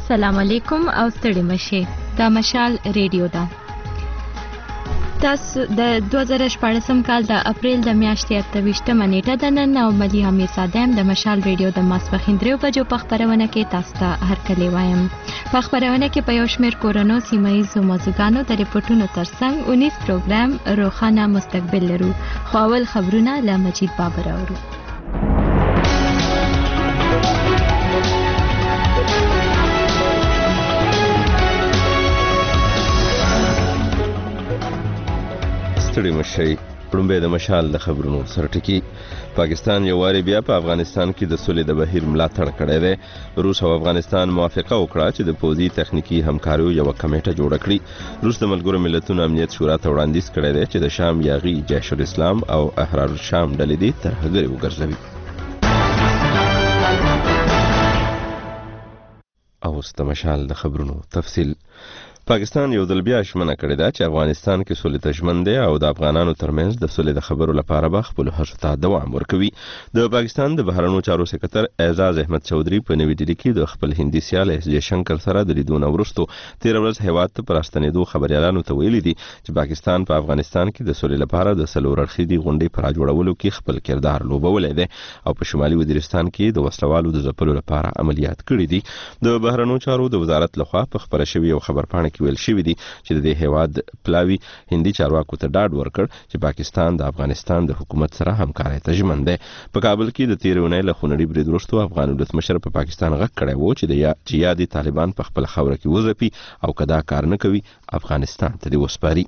السلام علیکم او ستړي مشه. دا مشال ریډیو ده. تاسو د 2014 کال د اپریل د میاشتې 28 نیټه د نن او ملي امیر صادم د مشال ریډیو د ماسپښین 3 بجو په خبرونه کې تاسو ته هرکلی وایم. په خبرونه کې په یو شمېر کورونو سیمایي موضوعګانو د ریپورتونو ترڅنګ 19 پروګرام روښانه مستقبل لرو. خو اول خبرونه له مجید بابر اورو. ستړي مشئ. پړومبې د مشال د خبرونو سرټکی. پاکستان یو واری بیا په افغانستان کې د سولې د بهیر ملاتړ کړی دی. روس او افغانستان موافقه وکړه چې د پوځي تخنیکی همکاریو یو کمیټه جوړه کړي. روس د ملګرو ملتونو امنیت شورا ته وړاندیز کړی دی چې د شام یاغي جیش الاسلام او احرار الشام ډلې دې ترهګري وګرځوي. اوس د مشال د خبرونو تفصیل. پاکستان یو ځل بیا ژمنه کړې ده چې افغانستان کې سولې ته ژمن دی او د افغانانو ترمنځ د سولې د خبرو لپاره به خپل هڅو ته دوام ورکوي. د پاکستان د بهرنیو چارو سکرټر اعزاز احمد چودھری په نوې ډیلي کې د خپل هندي سیال اس جے شنکر سره د لیدو نه وروسته 13 ورځ هیواد ته پراستنېدو خبريالانو ته ویلي دي چې پاکستان په افغانستان کې د سولې لپاره د څلور اړخیزې غونډې پر جوړولو کې خپل کردار لوبولی دی او په شمالي وزیرستان کې د وسلوالو د ځپلو لپاره عملیات کړي دي. د بهرنیو چارو د وزارت لخوا په خبره شوی او خبرپاڼه کې ویل شوی دی چې د هیواد پلاوی هندي چارواکو ته ډاډ ورکړ چې پاکستان د افغانستان د حکومت سره همکارۍ ته ژمن دی. په کابل کې د 13 اونۍ له خونړي برید وروسته افغان ولسمشر په پاکستان غږ کړی و چې یادي طالبان په خپل خوره کې وځپي او کدا کار نه کوي افغانستان ته دی وسپاري.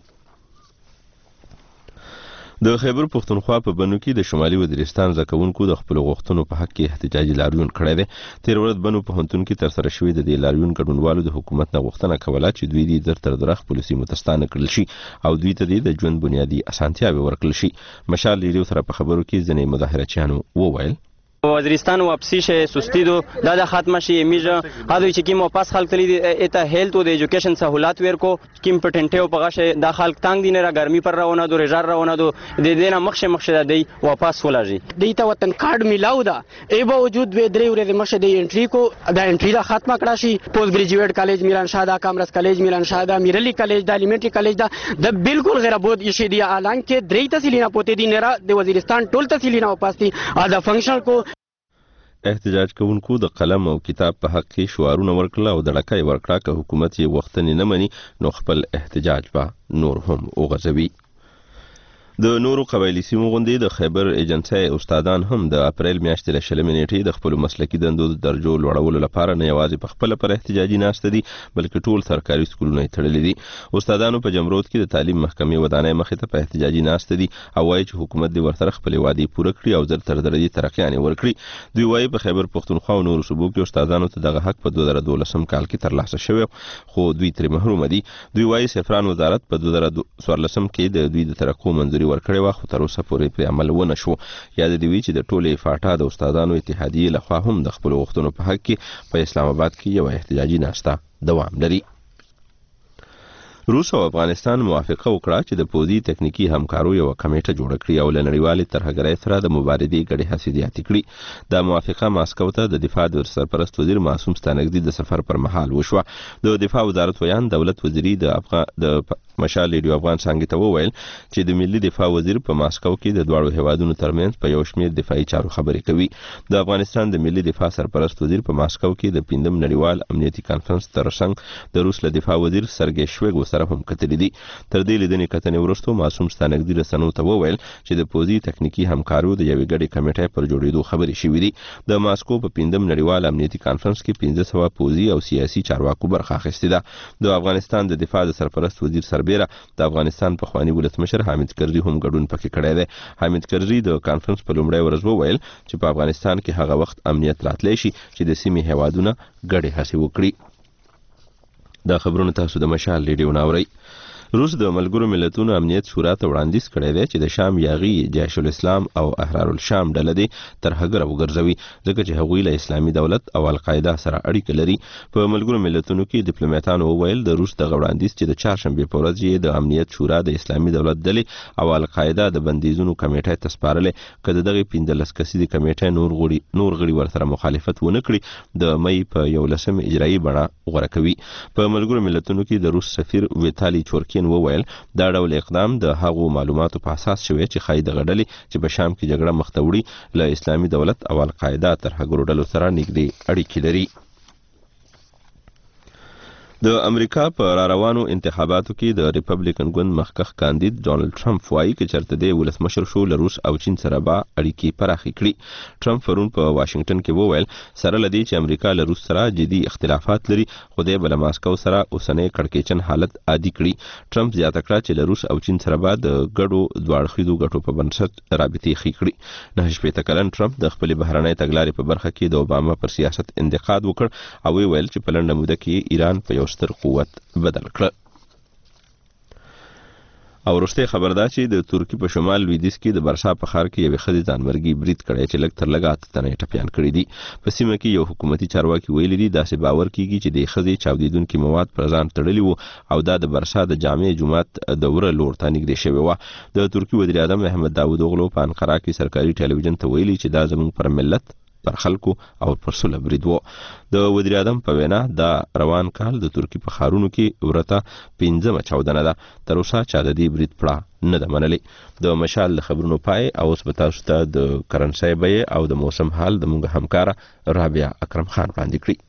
د خیبر پښتونخوا په بنو کې د شمالي وزیرستان زکونکو د خپل غوښتنو په حق کې احتجاجي لاریون کړی دی. 13 ورځ بنو پوهنتون کې تر سره شوې د دې لاریون ګډونوالو د حکومت نه غوښتنه کوله چې دوی دې تر درخ پولیسي متستانه کړل شي او دوی ته د ژوند بنیادی اسانتیاوې ورکړل شي. مشال ریډیو سره په خبرو کې ځینې مظاهرچیانو وویل وزیرستان واپسی شه سستی دو دا ختم شي میجه هادوی چې کیم واپس خلک تلی اته هیلث او د ایجوکیشن سہولات ورکو کیم پټنټه او پغه دا خلک تنگ دینه را ګرمي پر راونه دو رجار راونه دو د دینه مخشه دی واپس ولاږي دیته وطن کارت میلاو دا ای باوجود و درې ورځې مشه د انټری کو دا انټری دا ختمه کړه شي. پوسټ ګریجویټ کالج میران شاه دا کامرس کالج میران شاه دا میرلی کالج دا الیمنټری کالج دا د بالکل غیر ابود شي دی اعلان کې درې تحصیلینا پوتې دي نه د وزیرستان ټول تحصیلینا واپس دي دا فنکشن کو. احتجاج کوونکو د قلم او کتاب په حق کې شعارونه ورکړل او دړکې ورکړه که حکومت یې وختنی نه مني نو خپل احتجاج به نور هم وغځوي. د نورو قبایلی سیمو غوندې د خیبر ایجنسۍ استادان هم د اپریل میاشتې له 20 نیټې د خپل مسلکي دندو د درجو لوړولو لپاره نه یوازې په خپل پر احتجاجي ناشته دي بلکې ټول سرکاري سکولونه تړلې دي. استادانو په جمرود کې د تعلیم محکمې ودانۍ مخې ته په احتجاجي ناشته دي او وایي چې حکومت دې ورسره خپل وعده پوره کړي او زر تر درجه ترقیانې ورکړي. دوی وایي په خیبر پښتونخوا او نورو صوبو کې استادانو ته دغه حق په 2012 کال کې ترلاسه شوی خو دوی ترې محروم دي. دوی وایي سفران وزارت په 2014 کې د دوی د ترقو منځوري ورکړی و خو تر اوسه پورې په عمل ونه شو. یاد دی وی چې د ټولې فاټا د استادانو اتحادیې لخوا هم د خپل غوښتنو په حق کې په اسلام آباد کې یو احتجاجي ناشته دوام لري. روس او افغانستان موافقه وکړه چې د پوځي تخنیکی همکارو یو کمیټه جوړه کړي او لنړیوالې ترهګرۍ سره د مبارزې ګډې هڅې زیاتې کړي. دا موافقه ماسکو ته د دفاع د سرپرست وزیر معصوم ستانکزي د سفر پر مهال وشوه. د دفاع وزارت ویان دولت وزیری د مشال ریډیو افغان څنګه ته وویل چې د ملي دفاع وزیر په ماسکو کې د دوړو هیوادونو ترمنځ په یو شمېر دفاعي چارو خبرې کوي. د افغانستان د ملي دفاع سرپرست وزیر په ماسکو کې د 15 نړیوال امنیتي کانفرنس ترڅنګ د روس له دفاع وزیر سرګی شویګو سره هم کتلې دي. تر دې لیدنې کتنې وروسته معصوم ستانکزي رسنیو ته وویل چې د پوځي تخنیکی همکارو د یوې ګډې کمیټې پر جوړېدو خبرې شوې دي. د ماسکو په 15 نړیوال امنیتي کانفرنس کې 1500 پوځي او سیاسي چارواکو برخه اخیستې ده. د افغانستان د دفاع د سرپرست وزیر سربیره د افغانستان په خوانی ولسمشر حامد کرزي هم ګډون پکې کړی دی. حامد کرزي د کانفرنس په لومړۍ ورځ وویل چې په افغانستان کې هغه وخت امنیت راتلی شي چې د سیمې هیوادونه ګډې هڅې وکړي. دا خبرونه تاسو د مشال ریډیو ناورئ. روس د ملګرو ملتونو امنیت شورا ته وړاندیز کړی دی چې د شام یاغي جیش الاسلام او احرار الشام ډله دې تر هغه وګرځوي ځکه چې هغوی له اسلامي دولت او القاعده سره اړیکه لري. په ملګرو ملتونو کې ډیپلوماټانو وویل د روس دغه وړاندیز چې د چهارشنبه په ورځ یې د امنیت شورا د اسلامي دولت ډلې او القاعده د بندیزونو کمیټې ته سپارلې کله دغه 15 کسیزه کمیټې نور غړي ورسره مخالفت ونه کړي د مې په 11 اجرایي بڼه غوړه کوي. په ملګرو ملتونو کې د روس سفیر ویتالي چورکین وویل دا ډول اقدام د هغو معلوماتو په اساس شوی چې خای د غډلې چې په شام کې جګړه مخ ته وړي له اسلامي دولت او القاعده تر هغو ډلو سره نږدې اړیکې لري. د امریکا په روانو انتخاباتو کې د ریپبلیکن ګوند مخکښ کاندید ډونالد ټرمپ وایي چې چرته د ولسمشر شو له روس او چین سره به اړیکې پراخې کړي. ټرمپ پرون په واشنگټن کې وویل سره لدی چې امریکا له روس سره جدي اختلافات لري خو د بل ماسکو سره اوسنۍ کړکېچن حالت عادي کړي. ټرمپ زیاته کړه چې له روس او چین سره به د ګډو دواړخیزو ګټو په بنسټ رابطې خې کړي. 9 کلن ټرمپ د خپل بهرنۍ تګلارې په برخه کې د اوباما پر سیاست انتقاد وکړ او ویل چې په لنډه موده کې ایران په یو ستر قوت بدل کړ. او وروسته خبر ده چې د ترکی په شمال لویدیځ کې د برسا په ښار کې یوه ښځې ځانمرګي برید کړی چې لږ تر لږه 8 تنه ټپیان کړي دي. په سیمه کې یو حکومتي چارواکي ویلي دي داسې باور کیږي چې د ښځې چاودیدونکي مواد پر ځان تړلي وو او دا د برسا د جامع جماعت د وره لور ته نږدې شوی و. د ترکی وزیر اعظم احمد داوود اوغلو په انقره کې سرکاري ټلویزیون ته ویلي چې دا زموږ پر ملت پر خلکو او پر سوله برید وو. د وزیر اعظم په وینا دا روان کال د ترکی په ښارونو کې ورته 15 چاودنه ده. تر اوسه چا د دې برید پړه نه ده منلې. د مشال د خبرونو پای او اوس به تاسو ته د کرنسۍ بیې او د موسم حال د موږ همکاره رابعه اکرم خان وړاندې کړي.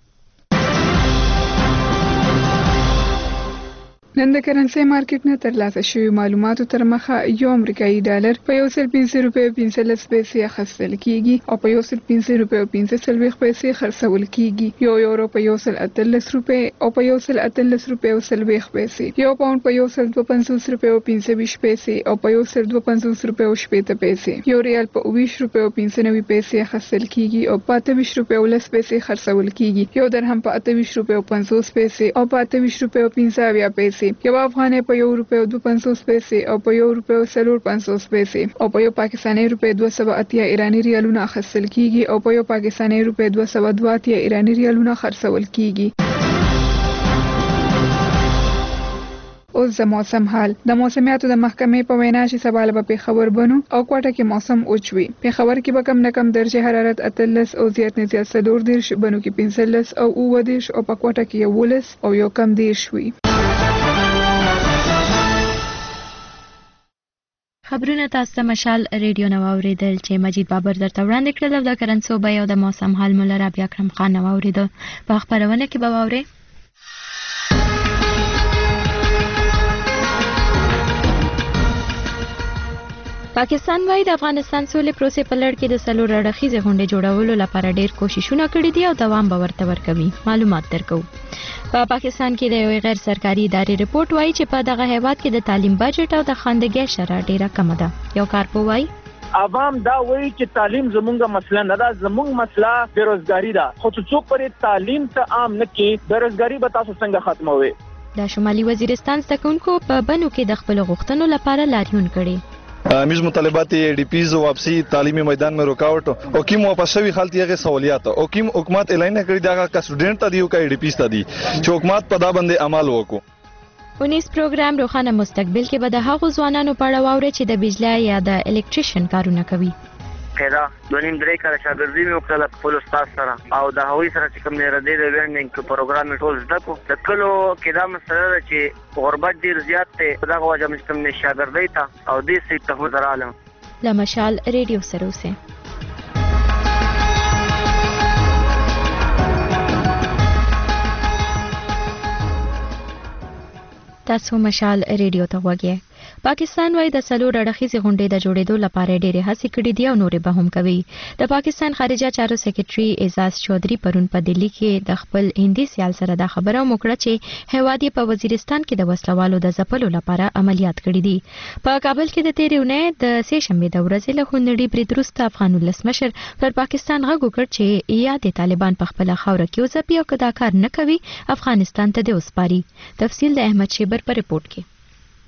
نن د کرنسۍ مارکیټ نه ترلاسه شوي معلوماتو تر مخه یو امریکایي ډالر په 1.15 روپیو 15 پیسې اخیستل کیږي او په 1.15 روپیو 15 پیسې خرڅول کیږي. یو یورو په 1.18 روپۍ او په 1.18 روپیو 30 پیسې. یو پاوند په 1.52 روپیو 15 پیسې او په 1.52 روپیو 70 پیسې. یو ریال په 20 روپیو 95 پیسې اخیستل کیږي او په 28 روپیو 10 پیسې خرڅول کیږي. یو درهم په 28 روپیو 50 پیسې او په 28 روپیو 50 پیسې. یو افغانۍ په 1 روپیو 52 پیسې او په 1 روپیو 50 پیسې او په یو پاکستاني روپۍ 280 ایرانی ریالونه اخیستل کیږي او په یو پاکستاني روپۍ 282 ایرانی ریالونه خرڅول کیږي. اوس د موسم حال. د موسمیاتو د محکمې په وینا چې سبا له پېښور بنو او کوټه کې موسم اوچوي. پېښور کې به کم نه کم درجه حرارت 18 او زیات نه زیات 14 بنو کې 15 او 19 او په کوټه کې 11 او یو کم 10 وي. خبرونه تاسو ته مشال ریډیو نو اوریدل چې مجید بابر درته وړاندې کړل. د کرنسو بیې او د موسم حال مولا رابعه اکرم خان نو اوریدل. په خبرونه کې به واورئ پاکستان وايي د افغانستان سولې پروسې په لړ کې د سلور اړخیزې غونډې جوړولو لپاره ډېر کوششونه کړي دي او دوام به ورته ورکوي. معلومات درکو. په پاکستان کې د یو غیر سرکاري ادارې رپورت وايي چې په دغه هیواد کې د تعلیم بجټ او د خواندګۍ شرح ډېره کمه ده. یو کارپو وايي عوام دا وایي چې تعلیم زمونږه مسله نه ده، زمونږ مسله بیروزګاری ده. خو څوک پرې تعلیم ته عام نه کې بیروزګاری به تاسو څنګه ختموي؟ د شمالي وزیرستان زدهکوونکو په بنو کې د خپل غوښتنو لپاره لاریون کړي. میز مطالبات D Ps वापसी तालीमी मैदान में रुकावट और किम वापस भी खालती है सहूलियात और किम हुकूमत एलाइन करी दागा का स्टूडेंट ता दियो का डी पीज ता दी जो हुकूमत पदाबंद अमल वको 19 پروګرام روښانه مستقبل کې به د هغو ځوانانو په اړه واوري چې د بجلی یا د الکتریشن کارونه کوي. پیدا 2.5 کال شاګردي مې وکړه خپل استاد سره او د هغوی سره چې کوم نه ردی د لرنینګ پروګرام ټول زده کو. د کلو کې دا مسله چې غربت ډیر زیات دی، دا وجه مې کوم نه شاګردي ته او دې سي ته ودرالم. لمشال ریډیو سره اوسه. تاسو مشال ریډیو ته وګورئ. پاکستان وايي د سلور اړخیزې غونډې د جوړېدو لپاره ډېرې هڅې کړې دي او نورې به هم کوي. د پاکستان خارجه چارو سکرټري اعزاز چودھری پرون په دلی کې د خپل هندي سیال سره دا خبره وکړه چې هیواد په وزیرستان کې د وسلوالو د ځپلو لپاره عملیات کړي دي. په کابل کې د تیرې اونۍ د سې شنبې د ورځې له خونړي برید وروسته افغان ولسمشر پر پاکستان غږ وکړ چې یا د طالبان په خپله خاوره کې وځپي او که دا کار نه کوي افغانستان ته دې وسپاري. تفصیل د احمد شیبر په رپورټ کې.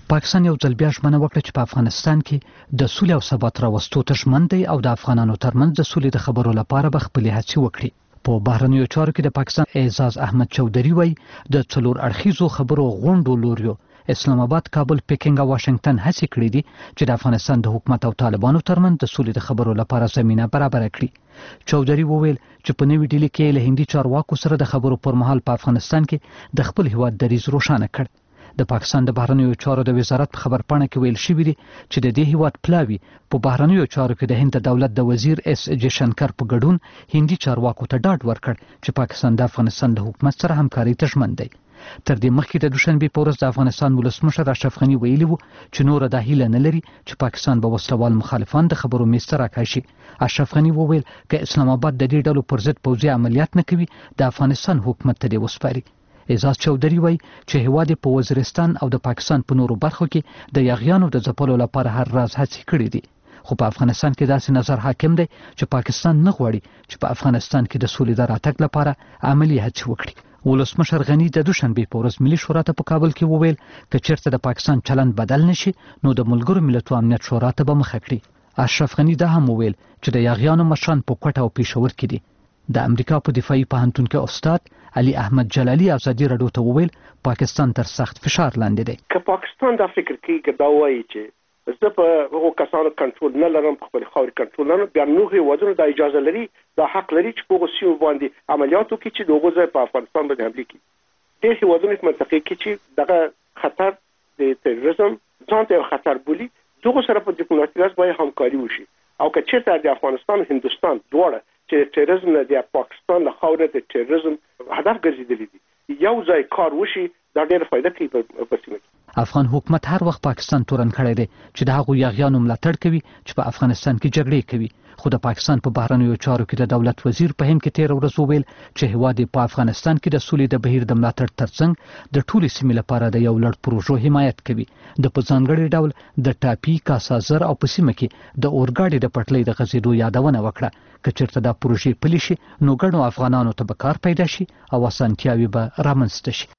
پاکستان یو ځل بیا ژمنه وکړه چې په افغانستان کې د سولې او ثبات راوستو ته ژمن دی او د افغانانو ترمنځ د سولې د خبرو لپاره به خپلې هڅې وکړي. په بهرنیو چارو کې د پاکستان اعزاز احمد چودري وایي د 4 اړخیزو خبرو غونډو لوریو اسلام آباد، کابل، پکینګ او واشنگټن هڅې کړې دي چې د افغانستان د حکومت او طالبانو ترمنځ د سولې د خبرو لپاره زمينه برابر کړي. چودري وویل چې په نوې ډیلي کې له هندي چارواکو سره د خبرو پر مهال په افغانستان کې د خپل هیواد دریځ روښانه کړ. د پاکستان د بهرنیو چارو د وزارت په خبرپاڼه کې ویل شوی دی چې د دې هیواد پلاوی په بهرنیو چارو کې د هند دولت د وزیر اس جی شنکر په ګډون هندي چارواکو ته ډاډ ورکړ چې پاکستان د افغانستان د حکومت سره همکاري ته ژمن دی. تر دې مخکې د دوشنبه په ورځ د افغانستان ولسمشر اشرف غنی ویلي وو چې نور د هیله نه لري چې پاکستان به وسلوال مخالفان د خبرو میز ته راکاشي. اشرف غنی وویل چې اسلام آباد د دې ډلو پر ضد پوځي عملیات نه کوي، د افغانستان حکومت ته دی وسپاري. اعزاز چودري وایي چې هیواد په وزیرستان او د پاکستان په نورو برخو کې د یاغیانو د ځپلو لپاره هر راز هڅې کړې دي، خو په افغانستان کې داسې نظر حاکم دی چې پاکستان نه غواړي چې په افغانستان کې د سولې د راتګ لپاره عملی هڅې وکړي. ولسمشر غنی د دوشنبه په ورځ ملي شورا ته په کابل کې وویل چې چیرته د پاکستان چلند بدل نشي نو د ملګرو ملتونو امنیت شورا ته به مخه کړي. اشرف غنی دا هم وویل چې د یاغیانو مشران په کوټه او پېښور کې دي. د امریکا په دفاعي پوهنتون کې استاد علي احمد جلالي ازادي رادیو ته وویل پاکستان تر سخت فشار لاندې دی. که پاکستان دا فکر کوي دا وایي چې زه په هغو کسانو کنټرول نه لرم، په خپل خاورې کنټرول نه لرم، بیا نور هیوادونه دا اجازه لري، دا حق لري چې په هغو سیمو باندې عملیات وکړي چې د هغو ځای په افغانستان باندې حملې کړي. ډېر هیوادونه په منطقه کې چې دغه خطر د تروریزم ځان ته یو خطر بولي، دغو سره په ډیپلوماټیک لحاظ باید همکاري وشي. او که چېرته د افغانستان او هندوستان دواړه چې تروریزم نه د پاکستان له خاورې د تروریزم هدف ګرځېدلي دي، یو ځای کار وشي، دا ډېره فایده کوي په سیمه کې. افغان حکومت هر وخت پاکستان تورن کړی دی چې د هغو یاغیانو ملاتړ کوي چې په افغانستان کې جګړې کوي، خو د پاکستان په بهرنیو چارو کې د دولت وزیر په هند کې 13 ورځې وویل چې هیواد په افغانستان کې د سولې د بهیر د ملاتړ ترڅنګ د ټولې سیمې لپاره د یو لړ پروژو حمایت کوي. د په ځانګړي ډول د ټاپي، کاسازر او په سیمه کې د اورګاډي د پټلۍ د غځېدو یادونه وکړه. که چېرته دا پروژې پلي شي نو ګڼو افغانانو ته به کار پیدا شي او اسانتیاوې به رامنځته شي.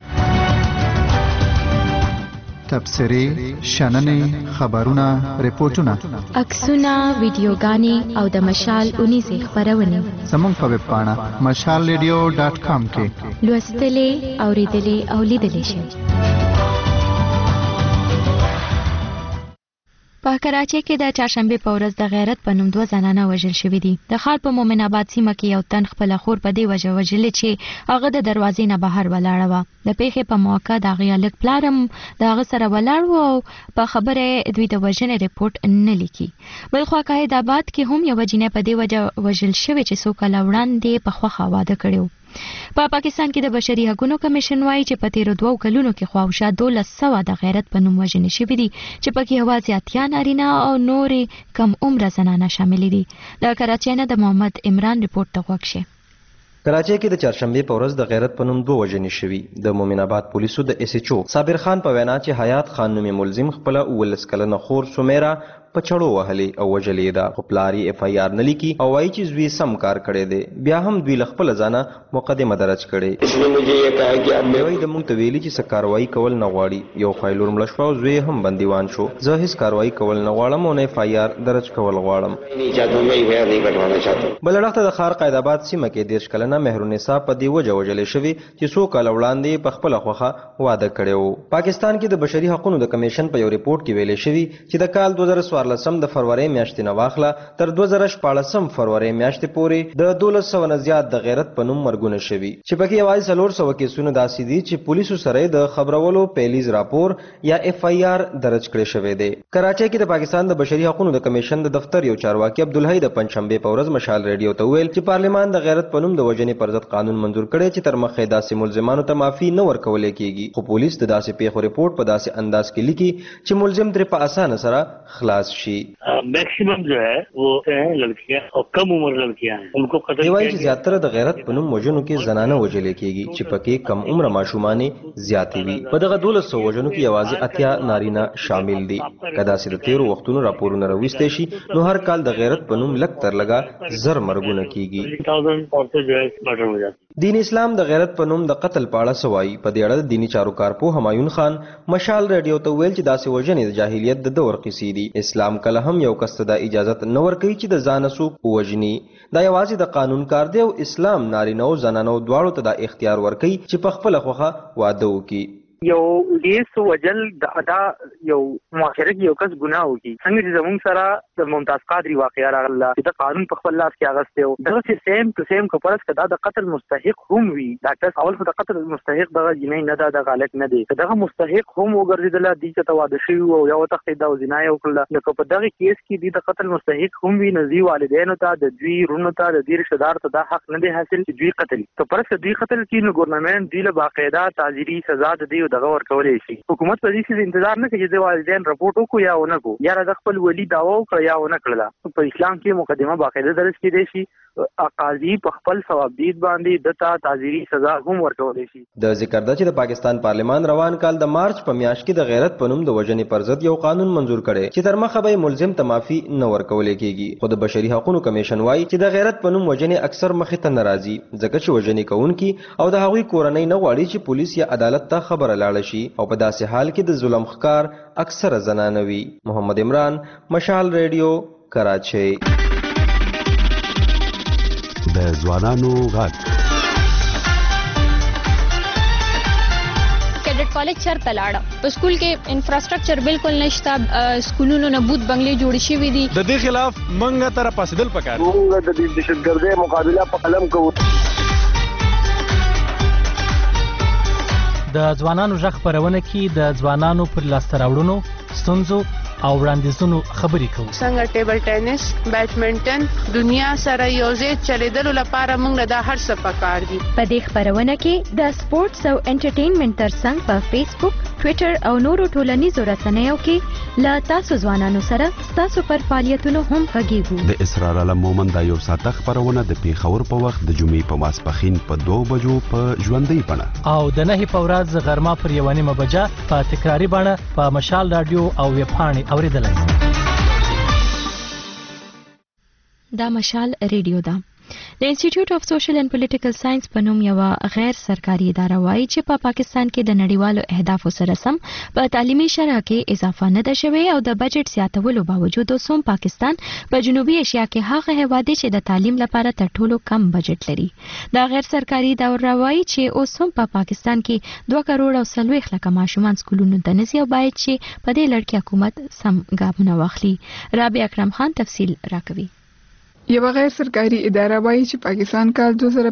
تبصرې، شننې، خبرونه، ریپورتونه، عکسونه، ویډیوګانې او د مشال 19 خبرونه زموږ په ویب پاڼه mashalradio.com کې لوستلې، اوریدلې او لیدلې شئ. په کراچۍ کې د چهارشنبه په ورځ د غیرت په نوم 2 زنانه وژل شوې دي. د ښار په مومن آباد سیمه کې یو تن خپل خور په دې وجه وژلې چې هغه د دروازې نه بهر ولاړه وه. د پیښې په موقع د هغې هلک پلارم د هغه سره ولاړ و او په خبره دوی د وژنې رپورټ نه لیکي. بل خوا قاید آباد کې هم یوه جینۍ په دې وجه وژل شوې چې څو کاله وړاندې په خوښه واده کړی و. په پاکستان کې د بشري حقوقو کمیشن وایي چې په تیرو 2 کلونو کې خواوشا 1200 د غیرت په نوم وژنې شوي دي چې پکې یوازې 80 نارینه او نورې کم عمره زنانه شاملې دي. د کراچۍ نه د محمد عمران رپورټ ته غوږ شئ. کراچۍ کې د چهارشنبې په ورځ د غیرت په نوم 2 وژنې شوي. د مومن آباد پولیسو د اس ایچ او صابر خان په وینا چې حیات خان نومي ملزم خپل 19 کلنه خور سمیرا په چړو وهلې او وژلې ده، خو پلار یې اف آی آر نه لیکي او وایي چې زوی سم کار کړی دی. بیا هم دوی له خپله ځانه مقدمه درج کړې. وایي د موږ ته ویلي چې څه کاروایي کول نه غواړي. یو خوا یې لور مړه شوه او زوی هم بندیوان شو. زه هېڅ کاروایي کول نه غواړم او نه اف آی آر درج کول غواړم. بله اړخ د ښار قاید آباد سیمه کې 13 کلنه مهرالنساء په دې وجه وژلې شوې چې څو کاله وړاندې په خپله خوښه واده کړی و. پاکستان کې د بشري حقوقو د کمیشن په یو رپورټ کې ویلې شوي چې د کال 2014 د فروری میاشتې نه واخله تر 2014 فروری میاشتې پورې د 1200 نه زیات د غیرت په نوم مرګونه شوي چې پکې یوازې 400 کیسونه داسې دي چې پولیسو سره د خبرولو پیلیز راپور یا اف آی آر درج کړی شوی دی. کراچۍ کې د پاکستان د بشري حقوقو د کمیشن د دفتر یو چارواکي عبدالحی د پنځشنبې په ورځ مشال ریډیو ته ویل چې پارلمان د غیرت په نوم د وژنې پر ضد قانون منظور کړی چې تر مخکې داسې ملزمانو ته معافي نه ورکولی کیږي، خو پولیس د داسې پیښو رپورټ په داسې انداز کې لیکي چې ملزم ترې په اسانه سره خلاص شي. मैक्सिमम जो है वो हैं लड़कियां और कम उम्र लड़कियां हैं, उनको कत्ल किया गया है. زیاتره د غیرت په نوم وژنو کې زنانه وژلې کیږي چې پکې کم عمره ماشومانې زیاتې وي. په دغه 1200 وژنو کې یوازې 80 نارینه شامل دي. که داسې د تیرو وختونو راپورونه راویستی شي نو هر کال د غیرت په نوم لږ تر لږه 1000 مرګونه کیږي. دین اسلام د غیرت په نوم د قتل په اړه سوای په دې اړه د دینی چارو کارپو همایون خان مشال رادیو ته ویل چې داسې وژنې د جاهلیت د دور قصې دي. اسلام کله هم یو کس ته د اجازه نه ورکوي چې د ځان څوک ووژني. دا یوازې د قانون کار دی او اسلام نارینه او زنانو دواړو ته دا اختیار ورکوي چې په خپله خوښه واده وکړي. یو لیس وجل دا یو معاشره کې یو کس ګناه وکړي څنګه چې زموږ سره د ممتاز قادری واقعیا راغله چې د قانون په خپل لاس کې اغسته و دغه سیم ټو سیم کپرس کدا د قتل مستحق هم وي ډاکټر اول خو د قتل مستحق دغه جنې نه دا غلط نه دی دغه مستحق هم وګرځیدل دي چې تواده شي او یو تخت دا جنای او کله لکه په دغه کیس کې د قتل مستحق هم وي نزي والدینو ته د دوی رونو ته د دیر شدار ته دا حق نه دی حاصل چې دوی قتل کپرس دوی قتل کې نو ګورنمنت دی له باقاعده تعزیری سزا د دی دغه ورکولې شي. حکومت په دې کې انتظار نه کوي چې د والدین رپورټ وکړي یا ونه کو یا د خپل ولی داوا وکړي یا ونه کړل. په اسلام کې مقدمه باقاعده درج کړي شي قاضي په خپل ثوابدید باندې دته تعزیری سزا هم ورکولې شي. د ذکر ده چې د پاکستان پارلمان روان کال د مارچ په میاشت کې د غیرت په نوم د وژنې پر ضد یو قانون منزور کړي چې تر مخه به ملزم ته معافي نه ورکولې کیږي. خو د بشري حقوقو کمیشن وايي چې د غیرت په نوم وژنې اکثر مخې ته ناراضي ځکه چې وژنې کوونکي او د هغوی کورنۍ نه غواړي چې پولیس یا عدالت ته خبره لاړه شي او په داسې حال کې د ظلم ښکار اکثره زنانه وي. محمد عمران، مشال ریډیو، کراچۍ. د ځوانانو غږ کیډټ کالج چرته لاړه په سکول کې انفراستراکچر بالکل نشته سکولونو نه بوت بنگلې جوړې شوې دي د دې خلاف منګه تر پاسدل پکار موږ د دهشتګردۍ مقابله په قلم کوو. د ځوانانو غږ خپرونه کې د ځوانانو پر لاسته راوړنو ستونزو او وړاندیزونو خبرې کوو. څنګه ټیبل ټینس، بیډمنټن دنیا سره یوځای چلیدلو لپاره موږ د هر څه پکار دي. په دې خبرونه کې د سپورتس او انټرټینمنټ ترڅنګ په فیسبوک، ټویټر او نورو ټولنیزو رسنیو کې له تاسو ځوانانو سره تاسو پر فعالیتونو هم غږیږو. د اسرار علم مومند یو ساعته خبرونه د پیښور په وخت د جمعې په ماسپښین په 2 بجو په ژوندۍ بڼه او د 9 په ورځ غرمه پر 1:30 بجه په تکراری بڼه په مشال رادیو او ویب پاڼې اوریدلای. دا مشال ریډیو ده. د انسټیټیوټ اف سوشل اینڈ پولیټیکل ساينس په نوم یو غیر سرکاري اداره وایي چې په پاکستان کې د نړیوالو اهدافو سره سم په تعلیمي شرح کې اضافه نه ده شوې او د بجټ زیاتولو باوجود اوس هم پاکستان په جنوبي اشیا کې هغه هیواد دی چې د تعلیم لپاره تر ټولو کم بجټ لري. دا غیر سرکاري اداره وایي چې اوس هم په پاکستان کې 2 کروڑ او 40 لک ماشومان سکولونو ته نزي او باید چې په دې لړ کې حکومت سم ګامونه واخلي. رابع اکرم خان تفصیل راکوي. یو غیر سرکاري اداره وایي چې پاکستان کال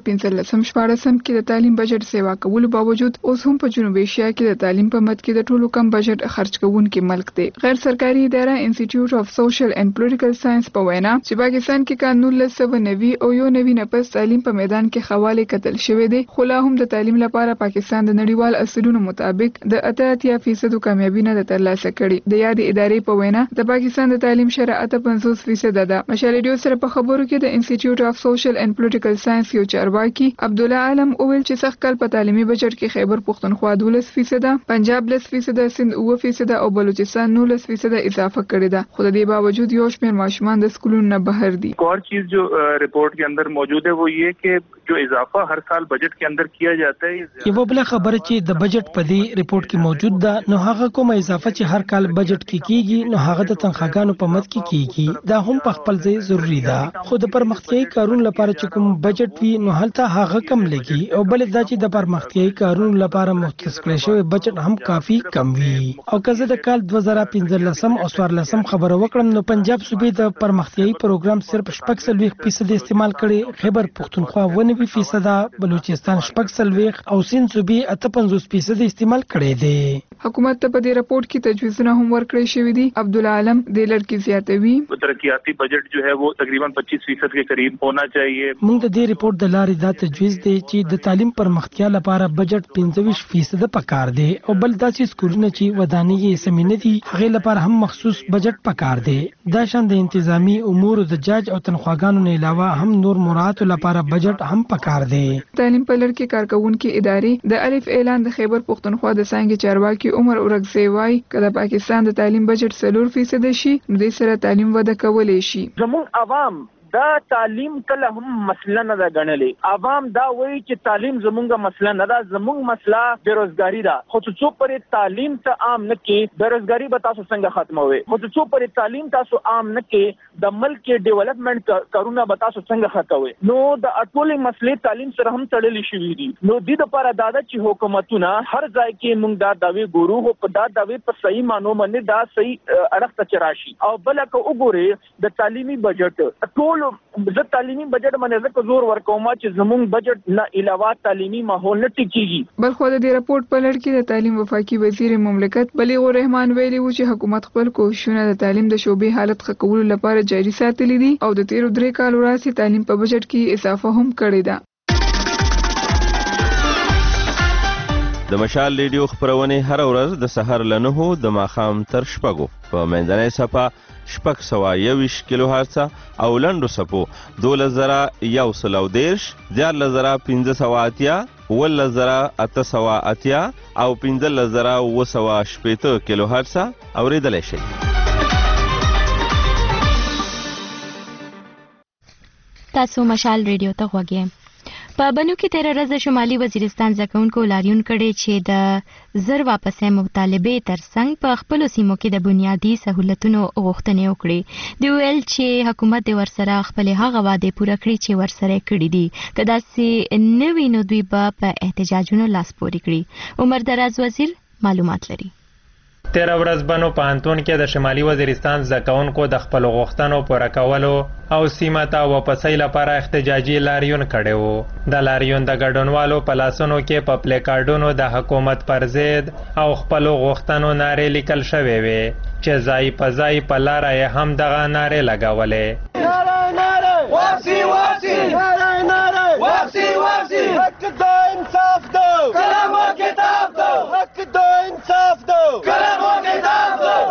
2015-16 کې د تعلیم بجټ سیوا کولو باوجود اوس هم په جنوبي اشیا کې د تعلیم په مد کې د ټولو کم بجټ خرج کوونکي ملک دی. غیر سرکاري اداره انسټیټیوټ اف سوشل اینڈ پولیټیکل ساينس په وینا چې پاکستان کې کال 1990 او 1990 نه پس تعلیم په میدان کې خواله کتل شوې دي خو لا هم د تعلیم لپاره پاکستان د نړیوال اصولونو مطابق د 88% کامیابی نه ترلاسه کړي. د یاد ادارې په وینا د پاکستان د تعلیم شرح 58% ده. مشال ریډیو سره په خبرو کې د انسټیټیوټ اف سوشل اینڈ پولیټیکل ساينس یو چارواکي عبدالله عالم اویل چې سخت کال په تعلیمي بجټ کې خیبر پختونخوا 12%، پنجاب 10%، سند 9% او بلوچستان 19% اضافه کړی ده. خو د دې باوجود یو شمېر ماشومان د سکولونو نه بهر دي. ایک اور چیز جو رپورٹ کے اندر موجود ہے وہ یہ کہ جو اضافہ ہر سال بجٹ کے اندر کیا جاتا ہے یو بل خبره چې د بجټ په دې رپورت کې موجود ده نو هغه کومه اضافه چې هر کال بجټ کې کیږي نو هغه د تنخواګانو په مد کې کیږي. دا هم په خپل ځای ضروری ده. خو د پرمختیايي کارونو لپاره چې کوم بجټ وي نو هلته هغه کم لګي او بل دا چې د پرمختیايي کارونو لپاره مختص کړی شوی بجټ هم کافي کم وي. او کزه د کال 2015 او 14 خبره وکړم نو پنجاب صوبې د پرمختیايي پروګرام صرف 40% استعمال کړي، خیبر پختونخوا 90%، بلوچستان 40% او سند صوبې 58% استعمال کړي دي. حکومت ته په دې رپورت کې تجویزونه هم ورکړی شوی دي. عبدالله عالم د لړکی زیاتوي ترقیاتی بجٹ جو ہے وہ تقریباً 25% کے قریب ہونا چاہیے. موږ د دې رپورت د لارې دا تجویز دی چې د تعلیم پرمختیا لپاره بجټ 25% پکار دی او بل داسې سکولونه چې ودانۍ سمینه دي هغه لپاره هم مخصوص بجټ پکار دی. دا شان د انتظامی امور د جاج او تنخواګانو نه علاوه هم نور مراتب لپاره بجټ هم پکار دی. تعلیم په لړ کې کارکونکو ادارې د الف اعلان د خیبر پختونخوا د څنګه چارواکي عمر اورګزی وای کله پاکستان د تعلیم بجټ 4% شي نو د سره تعلیم وده کولای شي. زموږ عوام دا تعلیم کله هم مسله نه ده ګڼلې. عوام دا وایي چې تعلیم زمونږه مسله نه ده، زمونږ مسله بیروزګاری ده. خو څو پرې تعلیم ته عام نه کې بیروزګاری به تاسو څنګه ختموي؟ خو څو پرې تعلیم تاسو عام نه کې د ملک ډیولپمنٹ کارونه به تاسو څنګه ختموي؟ نو د ټولې مسلې تعلیم سره هم تړلې شوې دي. نو د دې لپاره دا ده چې حکومتونه هر ځای کې موږ دا داوی ګورو، خو په دا داوی په صحیح معنی باندې دا صحیح اړخ ته راشي. او بل که وګورئ د تعلیمي بجټ ټول د تعلیمي بجټ باندې ځکه زور ورکوم چې زموږ بجټ نه علاوه تعلیمي ماحول نه ټیکيږي. بلخو د دې راپورټ په لړ کې د تعلیم وفاقي وزیر مملکت بلیغ الرحمن ویلي و چې حکومت خپل کوښښونه د تعلیم د شوبې حالت ښه کولو لپاره جاري ساتلي دي او د تیرو 3 کالو راځي تعلیم په بجټ کې اضافه هم کړې ده. د مشال ریډیو خبرونه هر ورځ د سحر له 9 د ماښام تر 6 په منځنۍ صفه 621 کیلو هرتز او لنډو صفو 2113 14580 11880 او 15980 کیلو هرتز اوریدلای شي. تاسو مشال ریډیو ته غوږی. په بنو کې 13 ورځې شمالي وزیرستان زکونکو لاریون کړي چې د زر واپسې مطالبه ترڅنګ په خپل سیمو کې د بنیادی سہولتونو غوښتنې وکړي. دی ویل چې حکومت د ورسره خپل هغه وعده پوره کړی چې ورسره کړی دي. کدا سي نوی نو دوی په احتجاجونو لاس پوري کړی. عمر دراز وزیر معلومات لري. 13 ورځ بنو پانتون کې د شمالي وزیرستان زکونکو د خپل غوښتنو پوره کولو او سیمه ته واپسۍ لپاره احتجاجي لاریون کړی و. د لاریون د ګډونوالو په لاسونو کې په پلیکارډونو د حکومت پر ضد او خپل غوښتنو نارې لیکل شوې وې چې ځای په ځای په لاره یې هم دغه نارې لګولې. واپسي واپسي واپسي واپسي حق د انصاف دو کلام او کتاب دو حق د انصاف دو کلام او کتاب دو.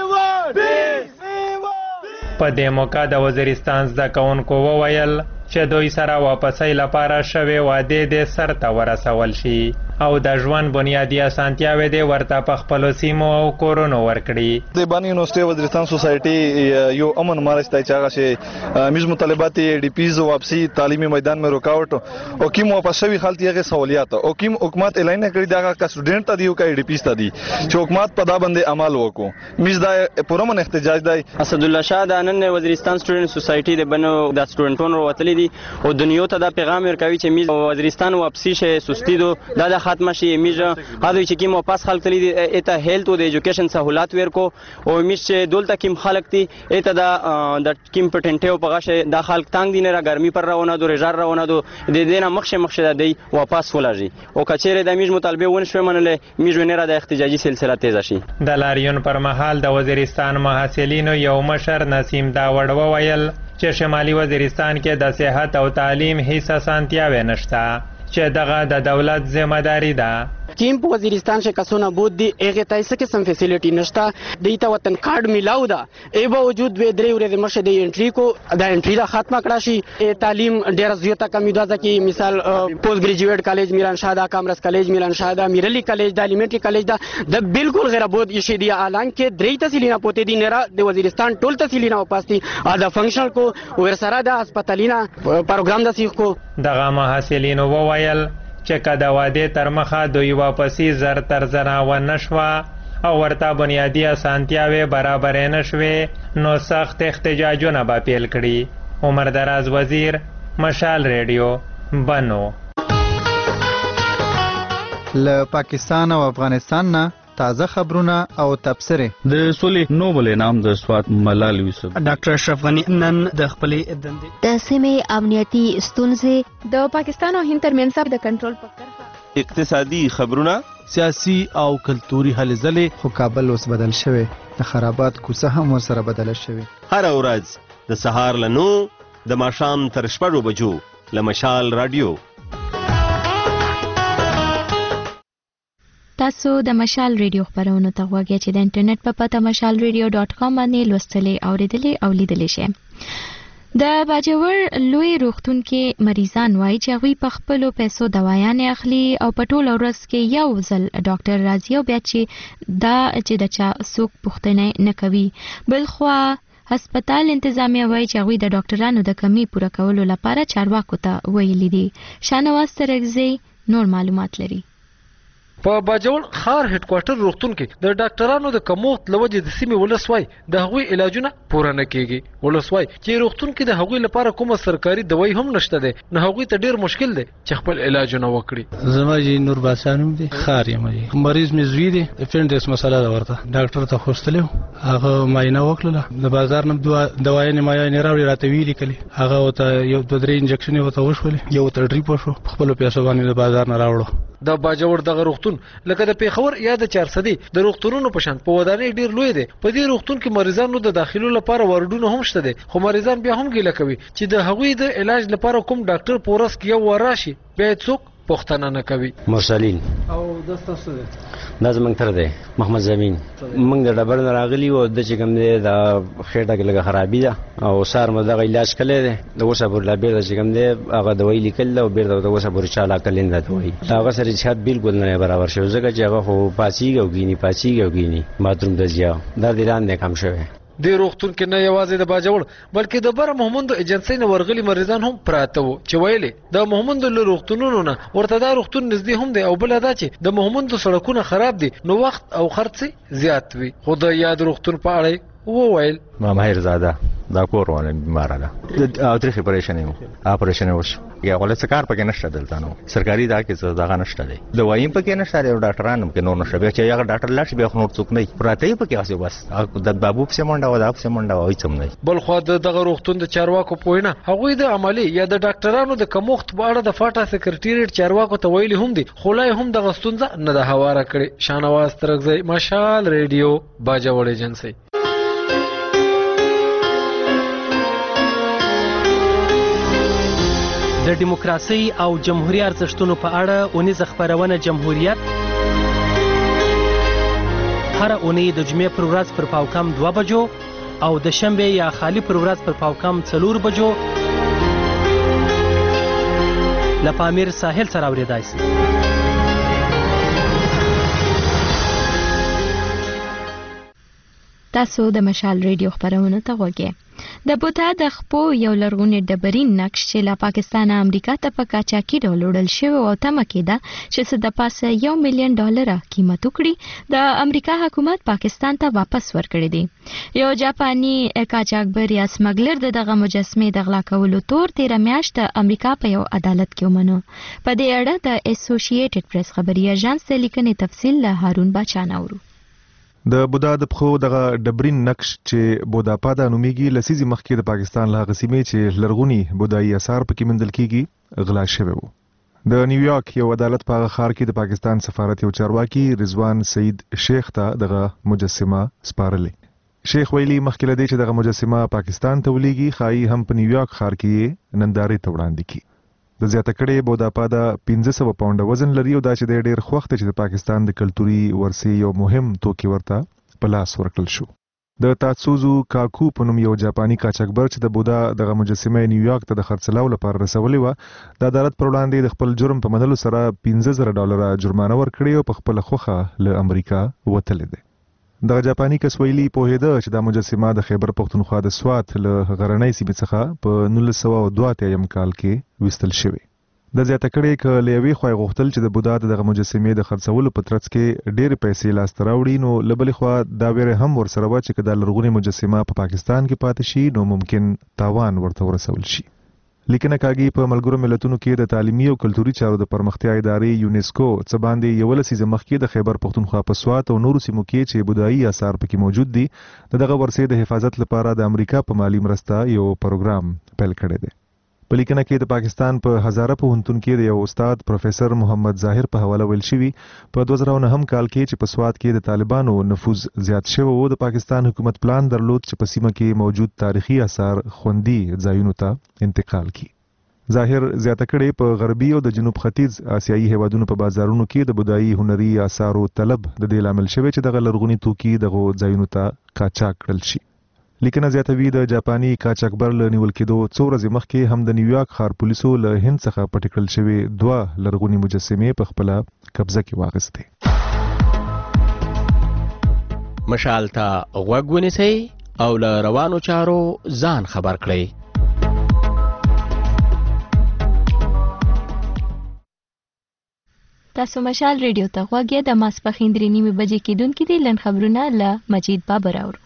په دې موقع د وزیرستان زده کوونکو وویل چې دوی سره واپسۍ لپاره شوې وعدې د سر ته ورسول شي او د ژوند بنیادی اسانتیاوې د ورته په خپل سیمو او کورونو ورکړي. د بانی یونیورسيټي وزیرستان سوسایټي یو امن مارچ ته چاغه شي میز مطالبات ډي پیز واپسی تعلیمي میدان میں رکاوټ او کیم واپس شوی حالت یې سہولیات او کیم حکومت اعلان کړی دا کا سټوډنټ ته دیو کا ډي پیز ته دی چې حکومت په دا باندې عمل وکړو. میز دا پرمن احتجاج دی. اسد الله شاه د نن وزیرستان سټوډنټ سوسایټي د بنو د سټوډنټونو وتلې دي او دنیو ته دا پیغام ورکوي چې میز وزیرستان واپسی شه سستی دو دا ختم شي. میز هغه چې کیم واپس خلک تللی دي اته هیلث او د ایجوکیشن سہولات ورکو او میز چې دولت کیم خلک دي اته د کیم پټنټیو په غاشه د خلک تانګ دي نه ګرمي پر راونه دو رجار راونه دو د دینه مخشه دی واپس ولاږي او کچېره د میز مطالبه ون شوي منلې میز ونره د احتجاجي سلسله تیز شي. د لاریون پر مهال د وزیرستان محصلینو یو مشر نسیم داوړ وویل چې شمالي وزیرستان کې د صحت او تعلیم هیڅ اسانتیاوې نشته چې دغه د دولت ذمہ داری ده. کیم په وزیرستان کې کسونه بود دي هغه ته هیڅ قسم فیسیلیټي نشته. دیته وطن کارت میلاو ده ای به وجود وې درې ورځې مشه د انټری کو د انټری د ختمه کړه شي. تعلیم ډیر زیاته کمی ده کې مثال پوسټ ګریجویټ کالج میران شاه دا کامرس کالج میران شاه دا میرلی کالج د الیمنټری کالج دا د بالکل غیر بود شي دی اعلان کې درې تحصیلینا پوتې دي نه د وزیرستان ټول تحصیلینا واپس دي دا فنکشنل کو ورسره د هسپتالینا پروګرام د سیخ کو. دغه محصلینو وویل چې کدا واده تر مخه دوی واپسی زر تر زنا و نشوا او ورته بنیادی اسانتیاوې برابر نشوي نو سخت احتجاجونه به پیل کړي. عمر دراز وزیر مشال ریډیو بنو. له پاکستان او افغانستان نه تازه خبرونه او تبصره. د سولې نوبل انعام د سوات ملال یوسف ډاکټر اشرف غنی نن د خپلې دندې د سیمې امنیتي ستونزې د پاکستان او هند ترمنځ د کنټرول په طرفه اقتصادي خبرونه سیاسي او کلتوري هلې ځلې. خو کابل اوس بدل شوی د خرابات کوڅه هم ورسره بدل شوی. هر ورځ د سهار له 9 د ماښام تر 6 بجو له مشال رادیو. تاسو د مشال ریډیو خبرونه ته غوږی چې د انټرنیټ په پته mashalradio.com باندې لوستلې اوریدلې او لیدلې شئ. د باجوړ لوی روغتون کې مریضان وایي چې هغوی په خپلو پیسو دوايانې اخلي او په ټوله ورځ کې یو ځل ډاکټر راځي او بیا چې د چا څوک پوښتنه نه کوي. بلخوا هسپتال انتظامیه وایي چې هغوی د ډاکټرانو د کمی پوره کولو لپاره چارواکو ته ویلي دي. شاهنواز ترکزی نور معلومات لري. په باجوړ ښار هډ کوارټر روغتون کې د ډاکټرانو د کمښت له وجې د سیمې ولس وایي د هغوی علاجونه پوره نه کیږي. ولس وایي چې روغتون کې د هغوی لپاره کومه سرکاري دوايي هم نشته دی، نو هغوی ته ډیر مشکل دی چې خپل علاجونه وکړي. زما جی نور باسانم دی خار یم جی مریض مې زوی دی اپنډکس مسله ده ورته ډاکټر ته خوستلو هغه معاینه وکړه د بازار نه دوايي نه معاینه راوړي راته ویلي کلی هغه وته یو دوه درې انجکشن وته وشولې یو ته ډریپ وشو خپل پیسو باندې د بازار نه راوړو. د باجوړ دغه روغتون لکه د پیښور یا د 400 د روغتونونو په شان په ودانۍ ډیر لوی دی. په دې روغتون کې مریضانو د داخلو لپاره وارډونه هم شته دي، خو مریضان بیا هم ګیله کوي چې د هغوی د علاج لپاره کوم ډاکټر پورس کې یو وراشي بیا څوک پوښتنه نه کوي. مرسلین او د تاسو دا زمونږ تر دی محمد زمین موږ د ډبر نه راغلی و د چې کوم دی د خېټه کې لږه خرابي ده او سار مو دغه علاج کړی دی د اوسه پر لا بیرته چې کوم دی هغه دوايي لیکل ده او بیرته د اوسه پر چاله کلین ده دوايي هغه سره صحت بالکل نه برابر شو ځکه چې هغه خو پاسیږي او ګینی باتروم د زیاو در دې لاندې کم شوی. د روغتون کې نه یوازې د باجوړ بلکې د بره محمد ایجنسی نه ورغلي مریضان هم پراته وو چې ویلې د محمد له روغتونونو نه ورته دا روغتون نږدې هم دی او بل دا چې د محمد سړکونه خراب دي نو وخت او خرڅ زیات وي. خو د یاد روغتون په اړه وویل ما ماهر زاده دا کورونه بیمار ده او تاریخ اپریشن وشو یا ولې څه کار پکې نشته دلته نو سرکاري دا کې څه دغه نشته دی دوايي پکې نشته دی او ډاکټرانو کې نور نشته بیا چې هغه ډاکټر لاړ شي بیا نور څوک نه پراته پکې اوسه بس د بابو په منډه و دا په منډه وای څم نه. بل خو دغه روغتون د چارواکو پوینه هغوی د عملی یا د ډاکټرانو د کمښت په اړه د فاټا سکرټریټ چارواکو ته ویلي هم دي خو لا هم د غستونځه نه د هواره کړي. شاهنواز ترکزی مشال ریډیو باجوړ ایجنسی. د دیموکراسي او جمهوریت ارزښتونو په اړه اونیزه خبرونه جمهوریت هر اونۍ د جمعې پر ورځ پر پاوکم 2 بجو او د شنبه یا خالی پر ورځ پر پاوکم 4 بجو له پامیر ساحل سره اوریدای شي. تاسو د مشال ریډیو خبرونه ته غوږی. د بودا د خپو یو لرغونی ډبرین نقش چې له پاکستان امریکا ته په قاچاقي ډول وړل شوی او تمه کېده چې څه د پاسه $1 ملیون قیمت وکړي د امریکا حکومت پاکستان ته واپس ورکړي دي. یو جاپاني قاچاقبر یا سمګلر دغه مجسمه د غلا کولو تور 13 میاشت د امریکا په یو عدالت کې ومنو. په دې اړه د اسوسییټډ پریس خبري اژانس د لیکنې تفصیل له هارون باچا نورو. د بودا د پخو دغه ډبرین نقش چې بودا پادا نومیږي لسیزي مخکې د پاکستان له غسیمې چې لرغونی بودایي اثار پکې مندل کیږي غلا شوی وو. د نیویارک یو عدالت په هغه ښار کې د پاکستان سفارت یو چارواکي رضوان سعید شیخ ته دغه مجسمه سپارلې. شیخ ویلي مخکې لدی چې دغه مجسمه پاکستان ته ولېږي خایي هم په نیویارک ښار کې نندارې ته وړاندې کی. د زیاته کړې بودا پادا 1500 پاونډه وزن لري او دا چې د ډېر خوخت چې د پاکستان د کلتوري ورثې یو مهم توکی ورته په لاس ورکړل شو. د تاتسوزو کاکو په نوم یو جاپاني قاچاقبر چې د بودا دغه مجسمه نیویارک ته د خرڅلاو لپاره رسولې و د عدالت پر وړاندې د خپل جرم په منلو سره $15,000 جرمانه ورکړې او په خپل خوخه له امریکا وتلې ده. دغه جاپاني کس ویلي پوهېده چې دا مجسمه د خیبر پښتونخوا د سوات له غرنۍ سیمې څخه په 1982 کال کې وستل شوی. د زیاته کړې ک لیوي خوای غوښتل چې د بودا دغه مجسمه د خرڅولو په ترڅ کې ډېر پیسې لاس تراوړي نو لبلې خو دا ویره هم ورسره و چې د لرغونی مجسمه په پاکستان کې پاتې شي نو ممکن تاوان ورته ورسول شي. لیکنه کاږي په ملګرو ملتونو کې د تعلیمي او کلتوري چارو د پرمختیا ادارې یونیسکو څخه باندې یو لسیزه مخکې د خیبر پښتونخوا په سوات او نورو سیمو کې چې بودایي آثار پکې موجود دي دغه ورثې د حفاظت لپاره د امریکا په مالی مرسته یو پروګرام پیل کړی دی. په لیکنه کې د پاکستان په هزاره پوهنتون کې د یو استاد پروفیسور محمد ظاهر په حواله ویل شوی په 2009 کال کې چې په سوات کې د طالبانو نفوذ زیات شوی و د پاکستان حکومت پلان درلود چې په سیمه کې موجود تاریخي آثار خوندي ځایونو ته انتقال کړي. ظاهر زیاته کړې په غربي او د جنوب ختیځ آسیایي هیوادونو په بازارونو کې د بودایي هنري آثارو طلب د دې لامل شوی چې دغه لرغونی توکي دغه ځایونو ته قاچاق کړل شي. لیکنه زیاتوي د جاپاني قاچاقبر له نیول کېدو څو ورځې مخکې هم د نیویارک ښار پولیسو له هند څخه پټ کړل شوي 2 لرغوني مجسمې په خپله قبضه کې واخیستې. مشال ته غوږ ونیسئ او له روانو چارو ځان خبر کړئ. تاسو مشال ریډیو ته غوږ یې. د ماسپښین 3:30 بجې کېدونکي دي. لنډ خبرونه له مجید بابر اورو.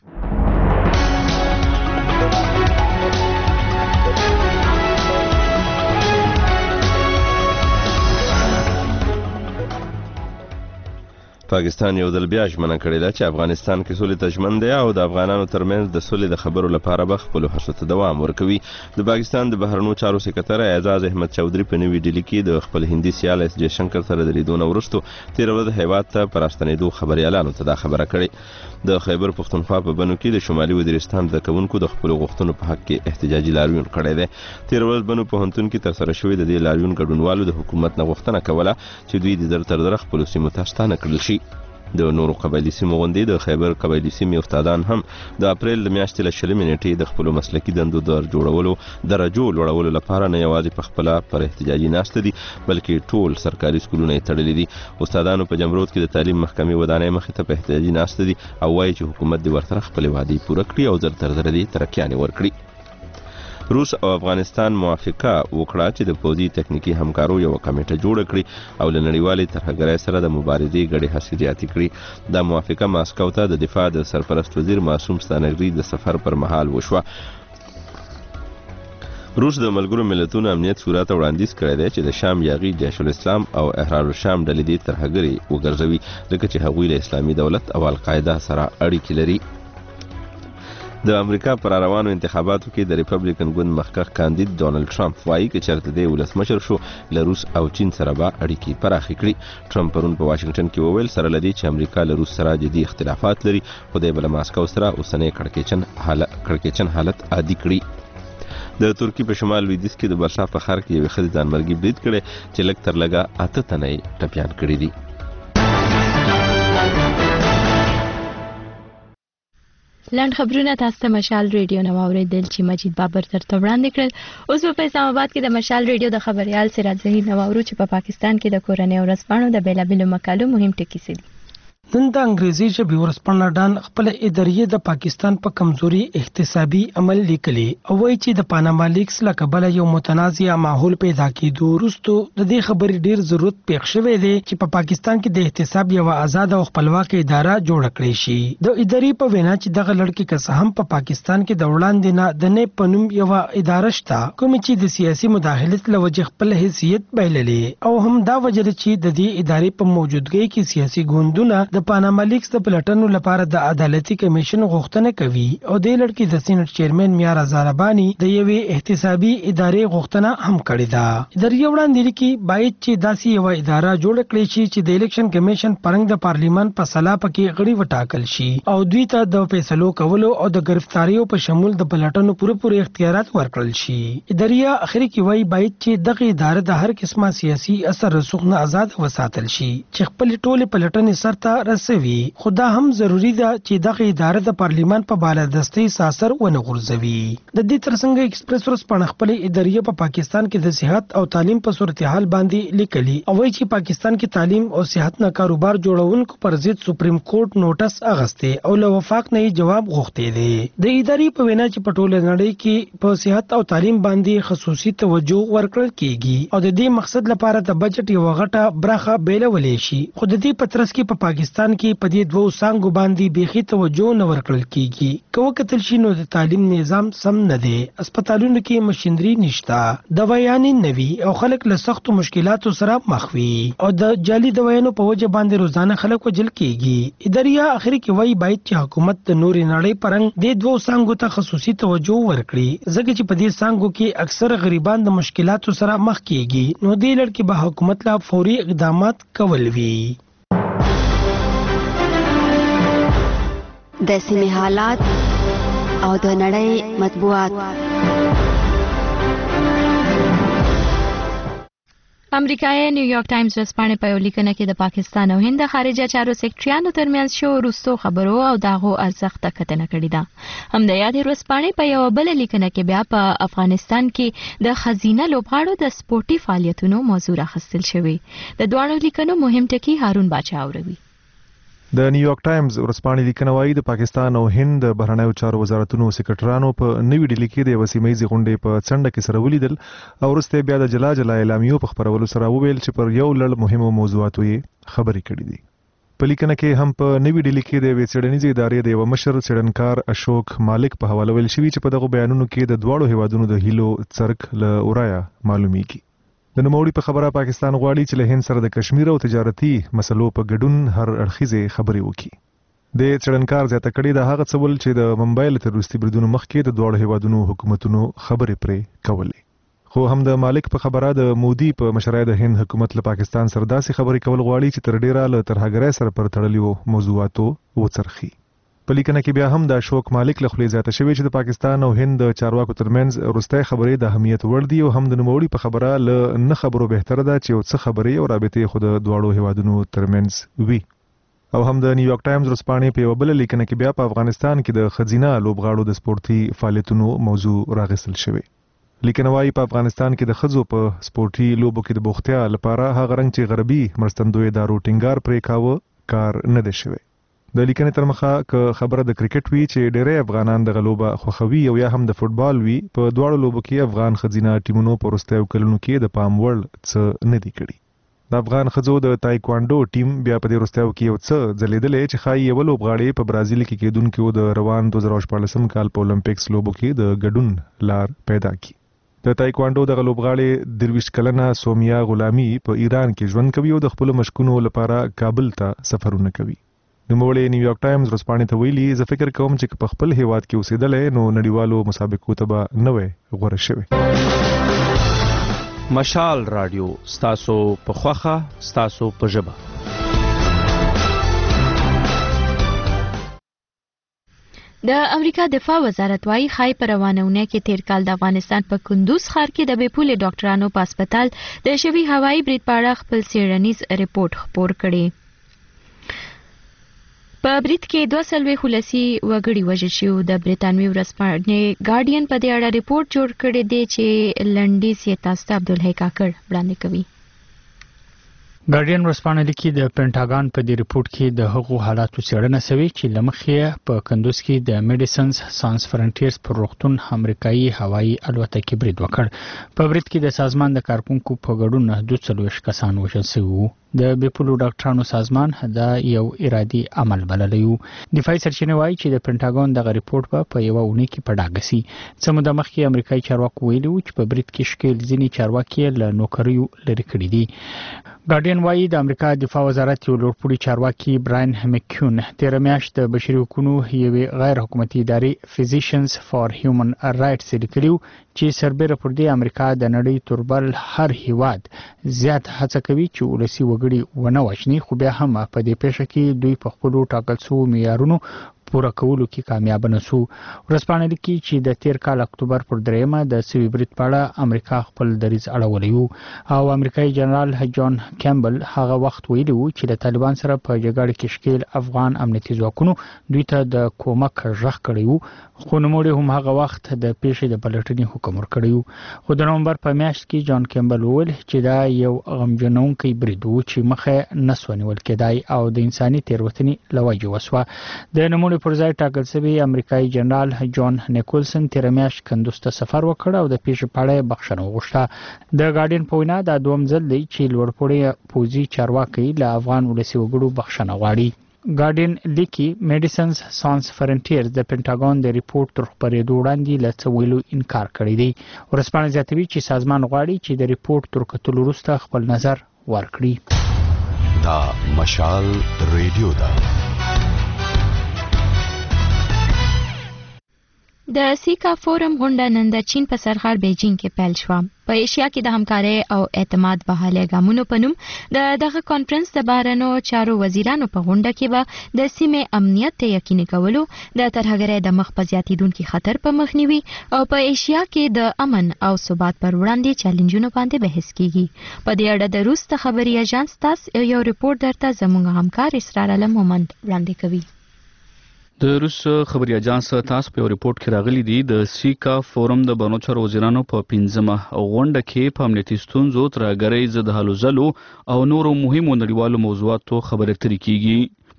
پاکستان یو ځل بیا ژمنه کړې ده چې افغانستان کې سولې ته ژمن دی او د افغانانو ترمنځ د سولې د خبرو لپاره به خپلو هڅو ته دوام ورکوي. د پاکستان د بهرنیو چارو سکرټر اعزاز احمد چودھری په نوې ډیلي کې د خپل هندي سیال اس جے شنکر سره د لیدو نه وروسته تېره ورځ هیواد ته په راستنېدو خبریالانو ته دا خبره کړې. د خیبر پښتونخوا په بنو کې د شمالي وزیرستان د کوونکو د خپل غوښتنو په حق کې احتجاجي لاریون کړی دی. تېره ورځ بنو پوهنتون کې ترسره شوې د دې لاریون ګډونوالو د حکومت نه غوښتنه کوله چې دوی د زر تر زره خپلو سیمو ته ستانه کړل شي. د نورو قبایلي سیمو غوندې د خیبر قبایلي سیمې استادان هم د اپریل د میاشتې له 20 نیټې د خپلو مسلکي دندو د درجو لوړولو لپاره نه یوازې په خپله پر احتجاجي ناسته دي بلکې ټول سرکاري سکولونه یې تړلي دي. استادانو په جمرود کې د تعلیم محکمې ودانۍ مخې ته په احتجاجي ناسته دي او وایي چې حکومت دې ورسره خپلې وعدې پوره کړي او زر تر زره دې ترقیانې ورکړي. روس او افغانستان موافقه وکړه چې د پوځي تکنیکی همکارو یو کمیټه جوړه کړي او له نړیوالې ترهګرۍ سره د مبارزې ګډې هڅې زیاتې کړي. دا موافقه ماسکو ته د دفاع د سرپرست وزیر معصوم ستانکزي د سفر پر مهال وشوه. روس د ملګرو ملتونو امنیت شورا ته وړاندیز کړی دی چې د شام یاغي جیش الاسلام او احرار الشام ډلې دې ترهګرې وګرځوي ځکه چې هغوی له اسلامي دولت او القاعده سره اړیکې لري. د امریکا پر روانو انتخاباتو کې د ریپبلیکن ګوند مخکښ کاندید ډونالد ټرمپ وایي چې چېرته دی ولسمشر شو له روس او چین سره به اړیکې پراخې کړي. ټرمپ پرون په واشنگټن کې وویل سره له دې چې امریکا له روس سره جدي اختلافات لري خو دی به له ماسکو سره اوسنی کړکېچن حالت عادي کړي. د ترکیې په شمال لویدیځ کې د برسا په ښار کې یوې ښځې ځانمرګي برید کړی چې لږ تر لږه 8 تنه یې ټپیان کړي دي. لاند خبرونه تاسو ته مشال ریډیو نو اوریدل چې مجید بابر ترته وړاندې کړل. اوس په اسلام آباد کې د مشال ریډیو د خبريال سراج زهیر نو اورو چې په پاکستان کې د کورنۍ ورځپاڼو د بیلابیلو مقالو مهم ټکي سي. نن د انګریزي ژبې ورځپاڼه ډان خپل ادارې د پاکستان په کمزوري اقتصادي عمل لیکلي او وایي چې د پاناما لیکس له کبله یو متنازع ماحول پیدا کېدو وروسته د دې خبرې ډیر ضرورت پېښ شوی دی چې په پاکستان کې د احتساب یو آزاد او خپلواک اداره جوړ کړي شي. د ادارې په وینا چې دغه لړکی که څه هم په پاکستان کې د وړاندې نه د نه پنوم یو اداره شته کوم چې د سیاسي مداخلت له وجې خپل حیثیت بایللې او هم دا وجه چې د دې ادارې په موجودګۍ کې سیاسي ګوندونه د پاناما لیکس د پلټنو لپاره د عدالتي کمیشن غوښتنه کوي او د لړکی د سینټ چیرمن میار زاربانی د یوې احتسابي ادارې غوښتنه هم کړې ده. ادارې وړاندې لیکي باید چې داسې یو اداره جوړ کړي چې د الیکشن کمیشن پرنګ د پارلیمان په صلاح پکې غړي وټاکل شي او دوی ته د فیصلو کولو او د گرفتاریو په شمول د پلټنو پوره اختیارات ورکړل شي. ادارې اخري کې وایي باید چې دغه اداره د هر قسمه سیاسي اثر رسوخ نه آزاد وساتل شي چې خپل ټول پلټنې سرته رسوي. خدا هم ضروری ده چې دغه اداره د پارلیمان په بالادستۍ ساسر ونه غورځوي. د دې ترڅنګ ایکسپریس ورځپاڼه خپل ادارې په پاکستان کې د صحت او تعلیم په صورتحال باندې لیکلي او وایي چې پاکستان کې تعلیم او صحت نه کاروبار جوړونکو پر ضد سپریم کورټ نوټس اغسته او له وفاق نه جواب غوښتي دي. د ادارې په وینا چې په ټوله نړۍ کې په صحت او تعلیم باندې خصوصي توجه ورکړل کیږي او د دې مقصد لپاره د بجټ یو غټه برخه بیلولې شي. خو د دې پترس کې په پاکستان کې په دې دوه څنګه باندې بيخي توجه نه ورکړل کیږي. کومه کتل شي نو د تعلیم نظام سم نه دی. هسپتالونو کې ماشينري نشته، دوايانې نوي او خلک له سختو مشکلاتو سره مخ وي او د جعلي دوايانو په وجه باندې روزانه خلک وجل کیږي. ادارې اخري کې وایي باید چې حکومت د نوري نړۍ پرنګ د دوه څنګه ته خصوصي توجه ورکړي ځکه چې په دې څنګه کې اکثر غریبان د مشکلاتو سره مخ کیږي نو دې لړ کې به حکومت لا فوري اقدامات کول وی. د سیمې حالات او د نړۍ مطبوعات. امریکایي نیویارک ټایمز ورځپاڼې په یو لیکنه کې د پاکستان او هند خارجه چارو سکرټریانو ترمنځ شو وروستو خبرو او دغه ارزښت ته کتنه کړې ده. هم د یادې ورځپاڼې په یو بل لیکنه کې بیا په افغانستان کې د خزینه لوبغاړو د سپورتي فعالیتونو موضوع راخیستل شوی. د دوه لیکنو مهم ټکي هارون باچا اوروي. د نیویارک ټایمز ورځپاڼې لیکنه وايي د پاکستان او هند د بهرنیو چارو وزارتونو سکرټرانو په نوې ډیلي کې د یوه سیمه ییزې غونډې په څنډه کې سره ولیدل او وروسته بیا د جلا جلا اعلامیو په خپرولو سره وویل چې پر یو لړ مهمو موضوعاتو یې خبرې کړې دي. په لیکنه کې هم په نوې ډیلي کې د یوې څېړنیزې ادارې د یوه مشر څېړنکار اشوک مالک په حواله ویل شوي چې په دغو بیانونو کې د دواړو هیوادونو د هیلو څرک له ورایه معلومیږي. د نوموړي په خبره پاکستان غواړي چې له هند سره د کشمیر او تجارتي مسلو په ګډون هر اړخیزې خبرې وکړي. د څېړنکار زیاته کړې د هغه څه ول چې د ممبئی له تروریستي بریدونو مخکې د دواړو هیوادونو حکومتونو خبرې پرې کولې. خو هم د مالک په خبره د مودي په مشرۍ د هند حکومت له پاکستان سره داسې خبرې کول غواړي چې تر ډیره له ترهګرۍ سره پر تړلیو موضوعاتو وڅرخي. په لیکنه کې بیا هم د اشوک مالک له خولې زیاته شوې چې د پاکستان او هند د چارواکو ترمنځ وروستۍ خبرې د اهمیت وړ دي او هم د نوموړي په خبره له نه خبرو بهتره ده چې یو څه خبرې او رابطې خو د دواړو هیوادونو ترمنځ وي. او هم د نیویارک ټایمز ورځپاڼې په یوه بله لیکنه کې بیا په افغانستان کې د ښځینه لوبغاړو د سپورتي فعالیتونو موضوع راغستل شوې. لیکنه وايي په افغانستان کې د ښځو په سپورتي لوبو کې د بوختیا لپاره هغه رنګ چې غربي مرستندوی ادارو ټینګار پرې کاوه کار نه دی شوی. د لیکنې تر مخه که خبره د کرکټ وي چې ډېری افغانان دغه لوبه خوښوي او یا هم د فوټبال وي په دواړو لوبو کې افغان ښځینه ټیمونو په وروستیو کلونو کې د پام وړ څه نه دي کړي. د افغان ښځو د تایکوانډو ټیم بیا په دې وروستیو کې یو څه ځلېدلی چې ښایي یوه لوبغاړې په برازیل کې کېدونکو د روان 2014 کال په اولمپیکس لوبو کې د ګډون لار پیدا کړي. د تایکوانډو دغه لوبغاړې 23 کلنه سومیا غلامي په ایران کې ژوند کوي او د خپلو مشقونو لپاره کابل ته سفرونه کوي. نوموړی نیویارک ټایمز ورځپاڼې ته ویلي زه فکر کوم چې په خپل هیواد کې اوسېدلی نو نړیوالو مسابقو ته به نه وی غوره شوی. مشال رادیو ستاسو په خوښه ستاسو په ژبه. د امریکا دفاع وزارت وايي خای په روانه اونۍ کې تیر کال د افغانستان په کندوز ښار کې د بېپولې ډاکټرانو په هسپتال د شوي هوایي برید په اړه خپل څېړنیز رپورټ خپور کړی. په برید کې 240 ولسي وګړي وژل شوي. د بریتانوي ورځپاڼې ګارډین په دې اړه رپورټ جوړ کړی دی چې لنډیز یې تاسو ته عبدالحی کاکړ وړاندې کوي. ګارډین ورځپاڼه لیکي د پینټاګان په دې رپورټ کې د هغو حالاتو څېړنه شوې چې له مخې په کندوز کې د میډیسنز سانس فرنټیرز پر روغتون امریکایي هوایي الوتکې برید وکړ. په برید کې د سازمان د کارکونکو په ګډون 240 کسان وژل شوي وو. د بېپولو ډاکټرانو سازمان دا یو ارادي عمل بللی و. دفاعي سرچینې وایي چې د پینټاګان دغه رپورټ په یوه اونۍ کې په ډاګه سي. څه موده مخکې امریکایي چارواکو ویلي وو چې په برید کې ښکېل ځینې چارواکي له نوکریو لرې کړي دي. ګارډین وایي د امریکا دفاع وزارت یو لوړپوړي چارواکي براین مکیون تېره میاشت د بشري حقوقو یوې غیر حکومتي ادارې فزیشنز فار هیومن رایټس لیکلي چې سربیره پر دې امریکا د نړۍ تر بل هر هیواد زیات هڅه کوي چې ولسي وګړي ونه وژني، خو بیا هم په دې پیښه کې دوی په خپلو ټاکل شوو معیارونو پوره کولو کې کامیاب نه شو. ورځپاڼه لیکي چې د تیر کال اکتوبر پر 3 د سوي برید په اړه امریکا خپل دریځ اړولی و او امریکایي جنرال جان کیمبل هغه وخت ویلي و چې د طالبان سره په جګړه کې ښکېل افغان امنیتي ځواکونو دوی ته د کومک غږ کړی و، خو نوموړي هم هغه وخت د پیښې د پلټنې حکم ورکړی و. خو د نومبر په میاشت کې جان کیمبل وویل چې دا یو غمجنونکی برید و چې مخه نه سو نیول کېدای او د انساني تېروتنې له وجې وسوه. د نوموړي پر ځای ټاکل شوی امریکایي جنرال جان نیکولسن تېره میاشت کندوز ته سفر وکړ او د پیښې په اړه بخښنه وغوښته. د ګارډین په وینا دا دویم ځل دی چې لوړپوړي پوځي چارواکي له افغان ولسي وګړو بخښنه غواړي. ګارډین لیکي میډیسنز سانس فرنټیرز د پینټاګان د ریپورت تر خپرېدو وړاندې له څه ویلو انکار کړی دی. ورځپاڼه زیاتوي چې سازمان غواړي چې د ریپورت تر کتلو وروسته خپل نظر ورکړي. دا مشال ریډیو ده. د سیکا فورم غونډه نن د چین په سرحد بیجینګ کې پیل شوه. په ایشیا کې د همکارۍ او اعتماد بحالي ګامونو په نوم دغه کانفرنس د بهرنیو چارو وزیرانو په غونډه کې به د سیمې امنیت ته یقیني کولو، د ترهګرۍ د مخ په زیاتېدونکي خطر په مخنیوي او په ایشیا کې د امن او ثبات پر وړاندې چیلنجونو باندې بحث کیږي. په دې اړه د روس د خبري اژانس تاس یو ریپورت درته زموږ همکار اسرار علم مومند وړاندې کوي. د روس خبري اژانس تاسو په ریپورت کې راغلي دي د سیکا فورم د بهرنیو چارو وزیرانو په 15مه غونډه کې په امنیتي ستونزو، ترهګرۍ ضد هلو ځلو او نورو مهمو نړیوالو موضوعاتو خبرې اترې کیږي.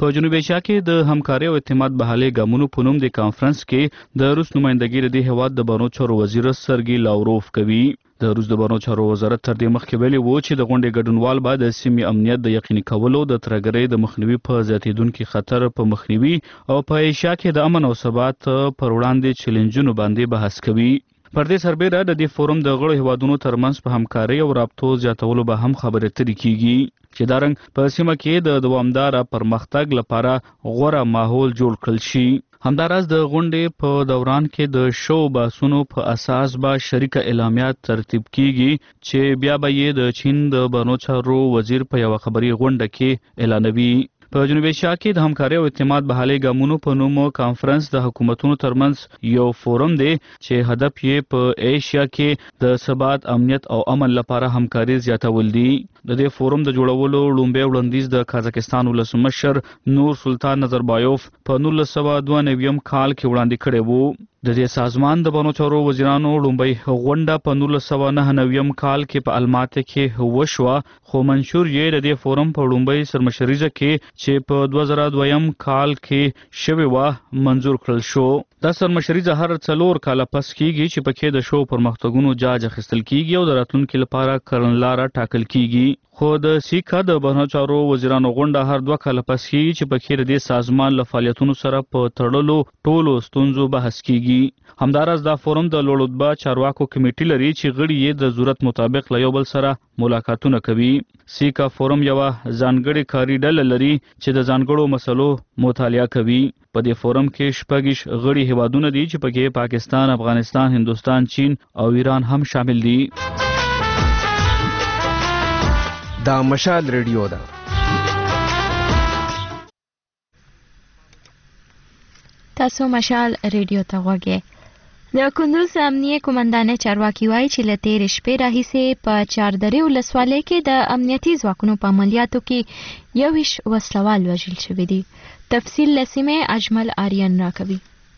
په جنوبي ایشیا کې د همکاري او اعتماد بحالي ګامونو په نوم د کانفرنس کې د روس نمائندګي د هیواد د بانو چارو وزیر سرګي لاوروف کوي. د روس د بانو چارو وزارت تر دې مخکې ویلي وو چې د غونډې ګډونوال به د سیمې امنیت د یقیني کولو د ترهګرۍ د مخنیوي په زیاتېدونکي خطر په مخنیوي او په ایشیا کې د امن او ثبات پر وړاندې چیلنجونو باندې بحث کوي. پر دې سربېره د دې فورم د غړو هیوادونو ترمنځ په همکارۍ او رابطو زیاتولو به هم خبرې اترې کیږي چې دا رنګ په سیمه کې د دوامداره پرمختګ لپاره غوره ماحول جوړ کړل شي. همداراز د غونډې په دوران کې د شو بحثونو په اساس به شریکه اعلامیه ترتیب کیږي چې بیا به یې د چین د بانو چارو وزیر په یوه خبري غونډه کې اعلانوي. په جنوبي ایشیا کې د همکاري او اعتماد بحالي ګامونو په نوم کانفرنس د حکومتونو ترمنځ یو فورم دی چې هدف یې په ایشیا کې د ثبات، امنیت او امن لپاره همکاري زیاتول دي. د دې فورم د جوړولو لومړی وړاندیز د قازقستان ولسمشر نور سلطان نظربایوف په 1992 کال کې وړاندې کړی وو. د دې سازمان د بانو چارو وزیرانو لومړی غونډه په 1999 کال کې په الماته کې وشوه، خو منشور یې د دې فورم په لومړی سرمشریزه کې چې په 2002 کال کې شوی و منظور کړل شو. دا سرمشریزه هر 4 کاله پس کیږي چې پکې د شو پرمختګونو جاج اخیستل کیږي او د راتلونکي لپاره کړنلاره ټاکل کیږي. خو د سیکا د بانو چارو وزیرانو غونډه هر 2 کاله پس کیږي چې پکې د دې سازمان له فعالیتونو سره په تړلو ټولو ستونزو بحث کیږي. همداراز دا فورم د لوړ رتبه چارواکو کمیټې لري چې غړي یې د ضرورت مطابق له یو بل سره ملاقاتونه کوي. سیکا فورم یو ځانګړي کاري ډله لري چې د ځانګړو مسلو مطالعه کوي. په دې فورم کې 6 غړي هیوادونه دي چې پکې پاکستان، افغانستان، هندوستان، چین او ایران هم شامل دي. دا مشال ریډیو ده. تاسو مشال ریډیو ته غوږی. د کندوز امنیه قومندان چارواکي وایي چې له تېرې شپې راهیسې په چاردرې ولسوالۍ کې د امنیتي ځواکونو په عملیاتو کې 21 وسلوال وژل شوي دي. تفصیل له سیمې اجمل آریان راکوي.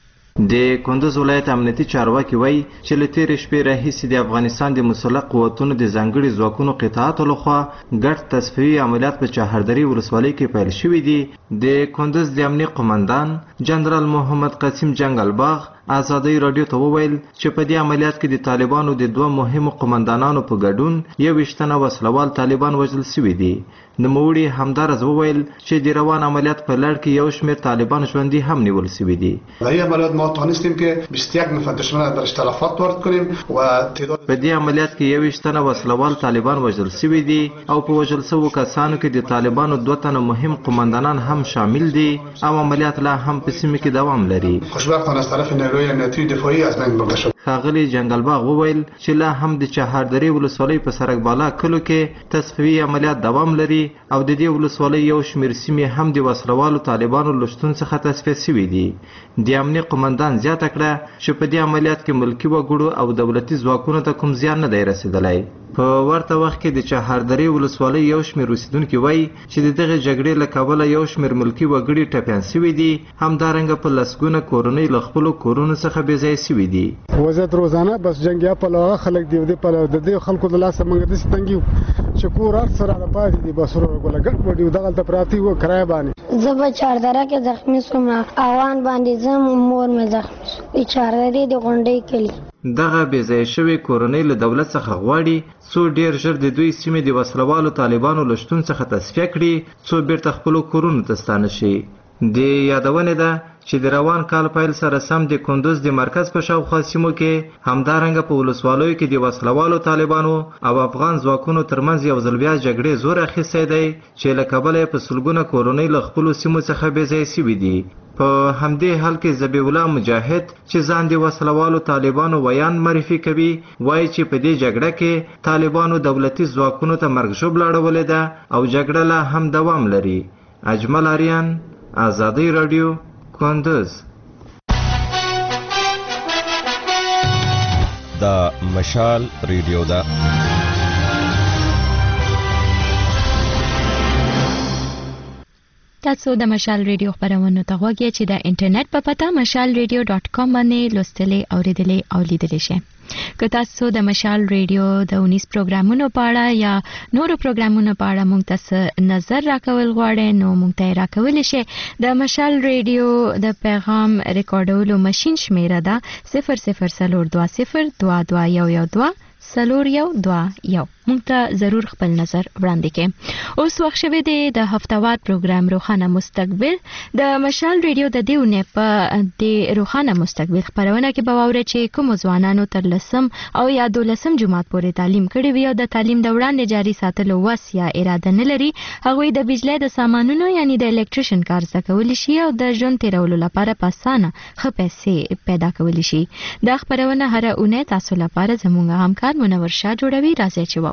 د کندوز ولایت امنیتي چارواکي وایي چې له تېرې شپې راهیسې د افغانستان د مسلح قوتونو د ځانګړي ځواکونو قطعاتو لخوا ګډ تصفیوي عملیات په چهاردرې ولسوالۍ کې پیل شوي دي. د کندوز د امنیه قومندان جنرال محمد قاسم جنګلباغ آزادۍ راډیو ته وویل چې په دې عملیات کې د طالبانو د 2 مهمو قومندانانو په ګډون 21 تنه وسلوال طالبان وژل شوي دي. نوموړي همدارز وویل چې د روان عملیات په لړ کې یو شمېر طالبان ژوندي هم نیول شوي دي. در این عملیات ما توانستیم که 21 نفر دشمن در تلفات وارد کنیم و تعداد په دې عملیات کې 21 تنه وسلوال طالبان وژل شوي دي او په وژل شوو کسانو کې د طالبانو 2 تنه مهم قومندانان هم شامل دي او عملیات لا هم په سیمه کې دوام لري. خوشبختانه از طرف نیروی امنیتی دفاعی از بین برده شد. ښاغلي جنګلباغ وویل چې لا هم د چهاردرې ولسوالۍ په سرک بالا کلو کې تصفیوي عملیات دوام لري او د دې ولسوالۍ یو شمېر سیمې هم د وسلوالو طالبانو له شتون څخه تصفیه شوي دي. د امنیه قومندان زیاته کړه چې په دې عملیات کې ملکي وګړو او دولتي ځواکونو ته کوم زیان نه دی رسېدلی. په ورته وخت کې د چهاردرې ولسوالۍ یو شمېر اوسېدونکي وایي چې د دغې جګړې له کبله یو شمېر ملکي وګړي ټپیان شوي دي. همدارنګه په لسګونه کورنۍ له خپلو کورونو څخه بې ځایه شوي دي. وضعیت روزانه بس جنګیا په لغه خلک دی د دې خلکو د لاسه موږ داسې تنګ یو چې کور هر څه راله پاتې دي بس ورغله ګډ وډي دغلته پراته وو کرایه باندې. زه په چاردره کې زخمي شوم، اوان باندې زه مور مې زخمي شوم د چاردرې د غونډۍ کلي. دغه بې ځایه شوې کورنۍ له دولت څخه غواړي څو ډېر ژر د دوی سیمې د وسلوالو طالبانو له شتون څخه تصفیه کړي څو بیرته خپلو کورونو ته ستانه شي. د یادونې ده چې د روان کال پیل سره سم د کندوز د مرکز په شاوخوا سیمو کې همدارنګه په ولسوالیو کې د وسلوالو طالبانو او افغان ځواکونو ترمنځ یو ځل بیا جګړې زور اخیستی دی چې له کبله یې په سلګونه کورنۍ له خپلو سیمو څخه بې ځایه شوي دي. په همدې حال کې ذبیح الله مجاهد چې ځان د وسلوالو طالبانو ویان معرفي کوي وایي چې په دې جګړه کې طالبانو دولتي ځواکونو ته مرګ ژوبله اړولې ده او جګړه لا هم دوام لري. اجمل آریان، آزادۍ راډیو، کندوز. دا مشال ریډیو ده. تاسو د مشال ریډیو خبرونه ته غوږی چې د انټرنیټ په پته mashalradio.com باندې لوستلې اوریدلې او لیدلې شئ. که تاسو د مشال ریډیو د 19 پروګرامونو په اړه یا نورو پروګرامونو په اړه مونږ ته نظر راکول غواړئ نو مونږ ته راکولی شئ. د مشال ریډیو د پیغام ریکارډولو ماشين شمیره ده 0042022112 0121 مونږ ته ضرور خپل نظر وړاندې کړئ. اوس وخت شوی دی د هفتوار پروګرام روخانه مستقبل د مشال ریډیو د دیونه په د روخانه مستقبل خبرونه کې به واورئ چې کوم ځوانانو تر 10 او یا 12 جماعت پورې تعلیم کړي وي او د تعلیم د وړاندې جاري ساتلو وس یا اراده نه لري. هغوی د بجلی د سامانونو یعنی د الکتریشن کار زده کولی شي او د ژوند تیرولو لپاره په اسانه ښه پیسې پیدا کولی شي. دا خبرونه هره اونۍ تاسو لپاره زموږ همکار منور شاه جوړوي. راځئ چې واورو.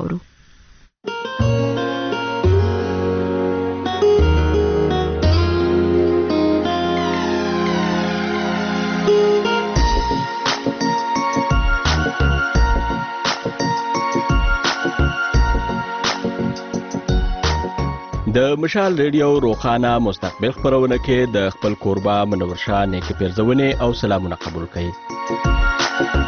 د مشال ریډیو روخانه مستقبل خبرونه کې د خپل کوربه منور شاه نیکی پیرزونه او سلامونه قبول کړئ.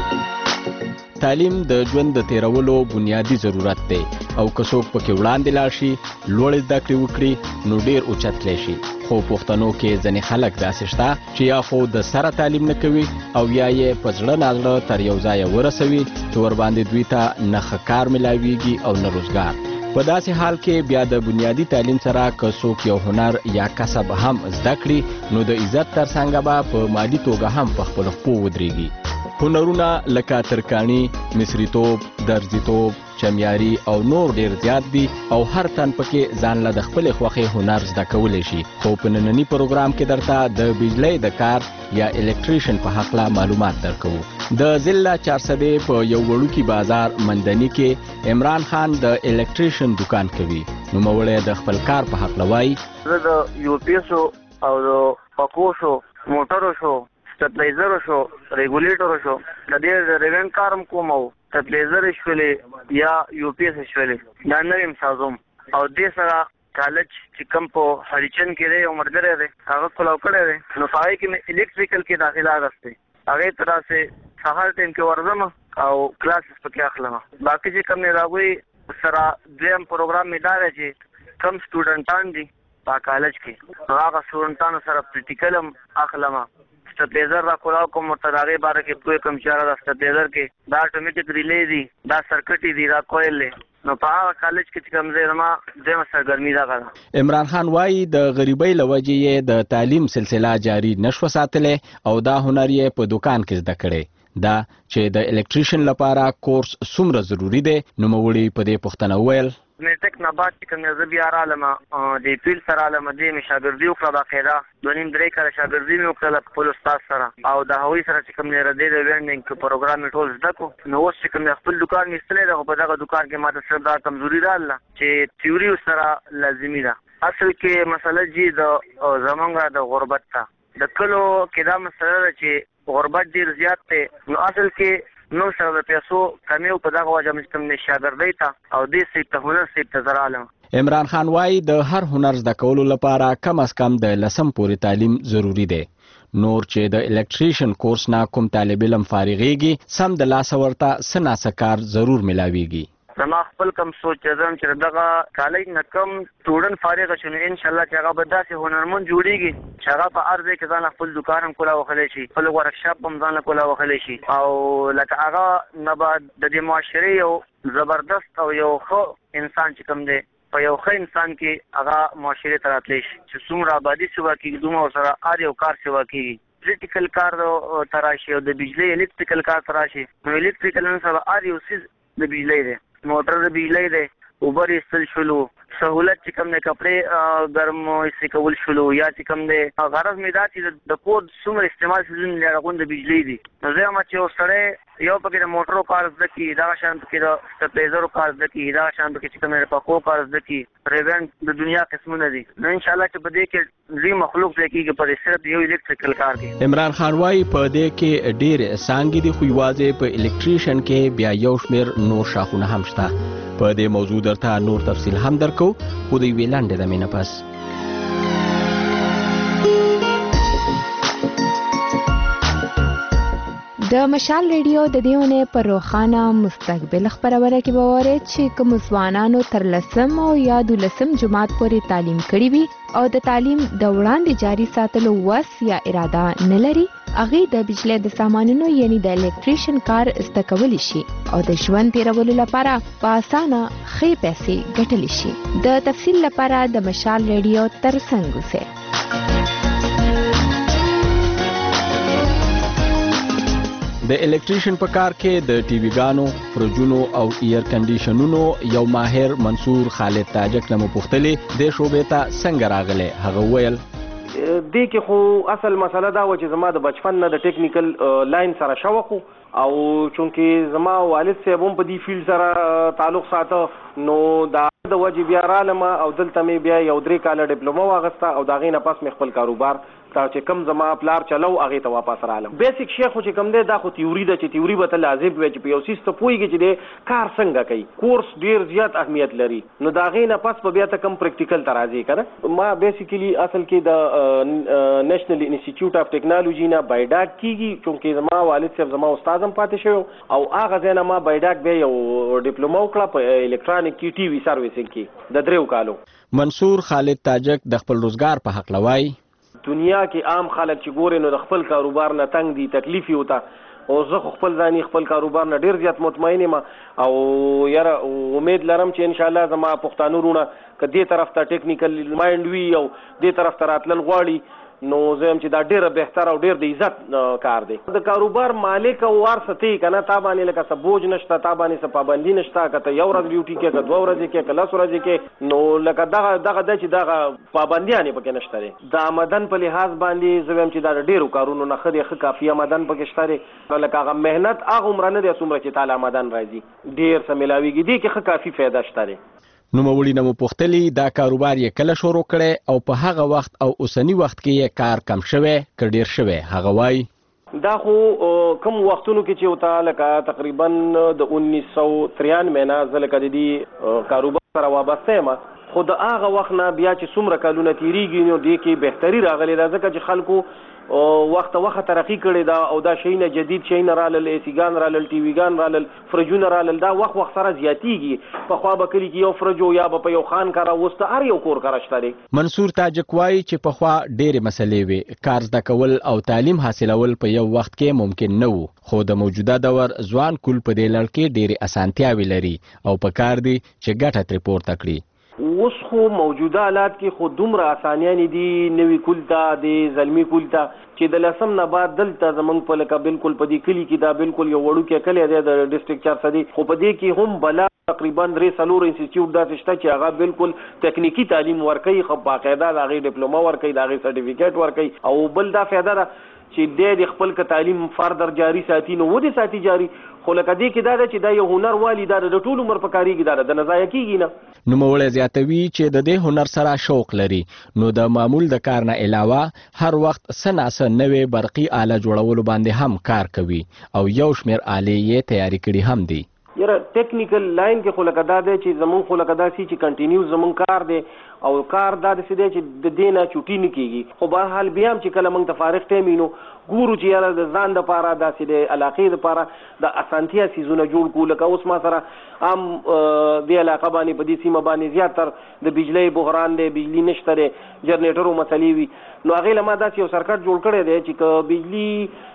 تعلیم د ژوند د تیرولو بنیادی ضرورت دی او که څوک پکې وړاندې لاړ شي لوړ زده کړې وکړي نو ډیر اوچت تللی شي. خو پښتنو کې ځینې خلک داسې شته چې یا خو د سره تعلیم نه کوي او یا یې په زړه نازړه تر یو ځایه ورسوي چې ورباندې دوی ته نه ښه کار ملاویږي او نه روزګار. په داسې حال کې بیا د بنیادی تعلیم سره که څوک یو هنر یا کسب هم زده کړي نو د عزت ترڅنګ به په مادي توګه هم په خپلو خپو ودرېږي. هنرونه لکه ترکاڼي، مصریتوب، درزیتوب، چمیاري او نور ډیر زیات دي او هر تن پکې ځان له د خپلې خوښې هنر زده کولی شي. خو په ننني پروګرام کې درته د بجلی د کار یا الکتریشن په هکله معلومات درکوو. د ضلع 400 په یو وړوکي بازار مندني کې عمران خان د الکتریشن دکان کوي. نوموړی د خپل کار په هکله وایي: زه د UPS او د پکو شو، موټرو شو، سټپلایزر شو، ریګولیټر شو، د دې ریوین کارم کوم او سټپلایزر شولې یا UPS شولې دا نویم سازوم او دې سره کالج چې کوم په هریچن کې دی او مرګره دی هغه کولاو کړی دی نو پای کې مې الکتریکل کې داخله راغسته. هغه طرح سے سهار ټیم کې ورځم او کلاسز پکې اخلم. باقي چې کوم نه راغوي سره دریم پروګرام می دا چې کم سټوډنټان دي په کالج کې هغه سټوډنټانو سره پریکټیکل اخلم. سټپلایزر را کولاو کوم تداري باره کې کوئی کم چاره د سټپلایزر کې دا اتوماتیک ریلی دی دا سرکټي دی دا کویل نو په کالج کې کوم ځای ما د سرګرمي دا غواړم. عمران خان وایي د غریبۍ لوجې یې د تعلیم سلسله جاری نشو ساتلې او دا هنر یې په دکان کې زده کړي. دا چې د الکتریشن لپاره کورس څومره ضروری دی نو موري په دې پوښتنه وویل: میټک نه بعد چې کوم زه بیا رالم د پیل سره علم دې می شاګردي وکړه باقاعده 2.5 کال شاګردي مې وکړه خپل استاد سره او د هغوی سره چې کوم نه ردې د لرنینګ پروګرام ټول زده کو. نو اوس چې کوم خپل دکان میستلې ده په دغه دکان کې ماته سره دا کمزوري رااله چې تیوري سره لازمي ده. اصل کې مسله جی د زمونږ د غربت ته د کلو کې دا مسله چې غربت ډیر زیات دی نو اصل کې نو سره د پیسو کمی په دغه وجه مستم نشاګردی ته او دې سي ته هنر سي ته زرالم. عمران خان وایي د هر هنر زده کولو لپاره کم از کم د 10 پورې تعلیم ضروری دی. نور چې د الکتریشن کورس نه کوم طالب علم فارغېږي سم د لاس ورته سناسه کار ضرور ملاويږي. زما خپل کم سوچ ځم چې دغه کالج نه کم سټوډنټ فارغ شونه ان شاء الله چې هغه به داسې هنرمند جوړیږي چې هغه په ارزه کې ځان خپل دکان هم کولا وخلی شي خپل ورکشاپ هم ځان کولا وخلی شي او لکه هغه نه بعد د دې معاشري یو زبردست او یو خو انسان چې کوم دی په یو ښه انسان کې هغه معاشري ته راتلی شي چې څومره آبادي سیوا کېږي دومره سره هر یو کار سیوا کېږي. الکتریکل کار تراشي او د بجلی الکتریکل کار تراشي نو الکتریکل سره هر یو څیز د بجلی دی موټر د بجلی دی اوبر ایستل شلو سہولت چې کوم نه کپړې ګرم ایستل کول شلو یا چې کوم دی غرض مې دا چې د کور څومره استعمال سیزن لرغون د بجلی دی نو زه ما چې سره یو پکې د موټرو کار زده کی دا شان پکې د سټپلایزر کار زده کی دا شان پکې چې کوم نه پکو کار زده کی ریوین د دنیا قسمونه دي نو ان شاء الله چې په دې کې لوی مخلوق ځکه په صرف یو الکتریکل کار دی. عمران خان وايي په دې کې ډېر سانګي دي خو یوازې په الکتریشن کې بیا یو شمیر نور شاخونه هم شته. په دې موضوع درته نور تفصیل هم درکو خو دوی ویلاندې د مینه پس د مشال ریډیو د دیونه پر روخانه مستقبل خبرونه کې باور چې کوم ځوانانو تر لسم او یا د لسم جماعت پورې تعلیم کړي وي او د تعلیم د وړاندې جاری ساتلو وس یا اراده نه لري هغه د بجلی د سامانونو یعنی د الکتریشن کار استکول شي او د ژوند تیرولو لپاره په اسانه خې پیسې ګټل شي د تفصیل لپاره د مشال ریډیو ترڅنګ اوسئ د الکتریشن په کار کې د ټي وی ګانو، فرجونو او ایر کنډیشنونو یو ماهر منصور خالد تاجک نه مپوښتلې د شوبې ته څنګه راغله. هغه ویل دې کې خو اصل مسله دا و چې زما د بچپن نه د ټیکنیکل لاین سره شوق او چونکې زما والد صاحب هم په دې فیلډ سره تعلق ساته نو دا د وجه بیا رالم او دلته مې بیا یو 3 کاله ډیپلوما واغسته او دا غي نه پس مې خپل کاروبار تا چې کم زما پلار چلو هغه ته واپس رالم. بیسیک شی خو چې کم دی دا خو تیوري ده چې تیوري به ته لازم وي چې په یو سیس ته پوهیږي چې د کار څنګه کوي. کورس ډیر زیات اهمیت لري نو دا غي نه پس په بیا ته کم پریکټیکل ته راځي کنه. ما بیسیکلی اصل کې د نېشنل انسټیټیوټ اف ټیکنالوژي نه بایډاک کیږي چونکې زما والد صاحب زما استاد هم پاتې شو او هغه ځای نه ما بایډاک به یو ډیپلوما وکړه په الکترونیک کې ټي وی سرویسینګ کې د 3 کالو. منصور خالد تاجک د خپل روزګار په حق لوي دنیا کې عام خلک چې ګوري نو د خپل کاروبار نه تنگ دي تکلیف یو تا او زه خپل ځاني خپل کاروبار نه ډیر زیات مطمئن یم او یاره امید لرم چې ان شاء الله زما پښتانه رونه کدي طرف ته ټیکنیکل مایند وی او دې طرف ته راتلل غواړي نو زم چې دا ډیره بهتر او ډیر د عزت کار دی. د کاروبار مالک او ورثتي کنه تا باندې لکه سبوج نشته تا باندې څه پابندي نشته کته یو ورځ ډیوټي کې کته 2 ورځې کې کله 3 ورځې کې نو لکه دغه د چې دغه پابندیانه پکې نشته لري. د آمدن په لحاظ باندې زم چې دا ډیرو کارونو نه خدي کافي آمدن پکې شته لکه هغه مهنت هغه عمر نه د څومره چې تعالی آمدن راځي ډیر څه ملاويږي دي کې کافي فایده شته. نو مولوی نه مپوښتلې دا کاروبار یې کله شروع کړي او په هغه وخت او اوسنی وخت کې یې کار کم شوه ک ډیر شوه. هغه وای دا خو کوم وختونو کې چې وتا لکه تقریبا د 1993 نه زلکه د دې کاروبار سره وابسته ما خو د هغه وخت نه بیا چې څومره کلونه تیریږي نو د کې بهتري راغلي دا ځکه چې خلکو وخت ترقی کړي دا او دا شي نه جدید شي نه رالل ایسیګان رالل ټي وی ګان رالل فرجونه رالل دا وخت سره زیاتیږي په خوا به کلی کې یو فرجو یا په یو خان کارا وسته هر یو کور کارشتري. منصور تاجک وای چې په خوا ډېرې مسلې وي کار زده کول او تعلیم حاصلول په یو وخت کې ممکن نه وو خو د موجوده دور ځوان کول په دې لړ کې ډېرې اسانتیاوي لري او په کار دی چې ګټه ترې پورته کړي. اوس خو موجوده حالات کې خو دومره اسانیان دي نوې کولتا د زلمی کولتا چې د لسم نه بعد دلته زمنګ په لکه بالکل په دې کلی کې دا بالکل یو وړو کې کلی دی د ډیسټریکټ 4 صدی خو په دې کې هم بلا تقریبا 3 سلور انسټیټیوټ دا شته چې هغه بالکل تکنیکی تعلیم ورکوي خو باقاعده هغه ډیپلوما ورکوي هغه سرټیفیکیټ ورکوي او بل دا فایده ده چې د خپل ک تعلیم فردر جاری ساتي نو ودی ساتي جاری خو لکه دې کې دا چې دا یو هنر والی دا د ټول عمر په کاریږي دا د نزایا کیږي نه. نو مولوی زیاتوي چې د دې هنر سره شوق لري نو د معمول د کار نه علاوه هر وخت سناسه نوې برقي آله جوړولو باندې هم کار کوي او یو شمیر آلې یې تیاری کړي هم دي. یره ټیکنیکل لاین کې خو لکه دا دی چې زمون خو لکه دا سي چې کنټینیو زمون کار دی او کار دا د سیده چې د دینه چوټی نه کیږي خو به حال بیا هم چې کله موږ ته فارغ ټیم وینو ګورو چې یاره د ځان د پاره دا سیده علاقې د پاره د اسانتیا سيزونه جوړ کو لکه اوس ما سره عام دی علاقه باندې په دې سیمه باندې زیاتر د بجلی بحران دی بجلی نشته دی جنریټرو مسلې وي نو هغه لمه دا یو سرکټ جوړ کړی دی چې بجلی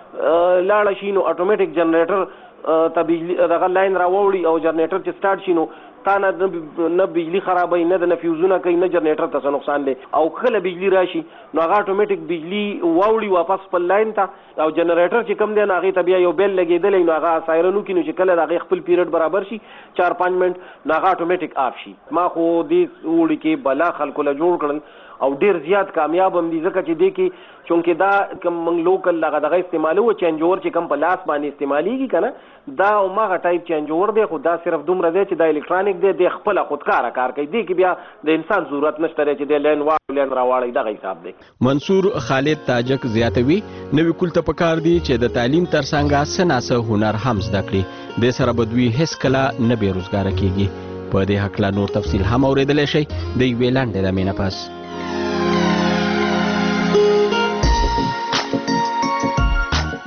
لاړه شي نو اتوماتیک جنریټر ته بجلی دغه لاین راوړي او جنریټر چې سٹارټ شي نو تا نه بجلی خرابوي نه د فیوزونه کوي نه جنریټر ته نقصان دی او کله بجلی راشي نو هغه اتوماتیک بجلی واوړي واپس په لاین ته او جنریټر چې کم دی هغه ته بیا یو بیل لګیدل نو هغه سایرنو کې نو چې کله هغه خپل پیریډ برابر شي 4-5 منټ نو هغه اتوماتیک آف شي. ما خو دې وړي کې بلا خلکو له جوړ کړل او ډیر زیات کامیاب هم دي ځکه چې دې کې چونکې دا کوم موږ لوکل دغه استعمالو چینج اوور چې کوم په لاس باندې استعماليږي کنه دا او ماغه ټایپ چینج اوور دی خو دا صرف دومره دی چې دا الکترونیک دی د خپل خودکار کار کوي دی کې بیا د انسان ضرورت نشته چې د لین لین راوړی دغه حساب دی. منصور خالد تاجک زیاتوي نوې کولته پکار دی چې د تعلیم ترڅنګ سناسه هنر هم زده کړي د سره بدوي هیڅ کله نه بیروزګار کیږي. په دې حق لا نور تفصیل هم اوریدل شي د ویلاند د مینه پاس.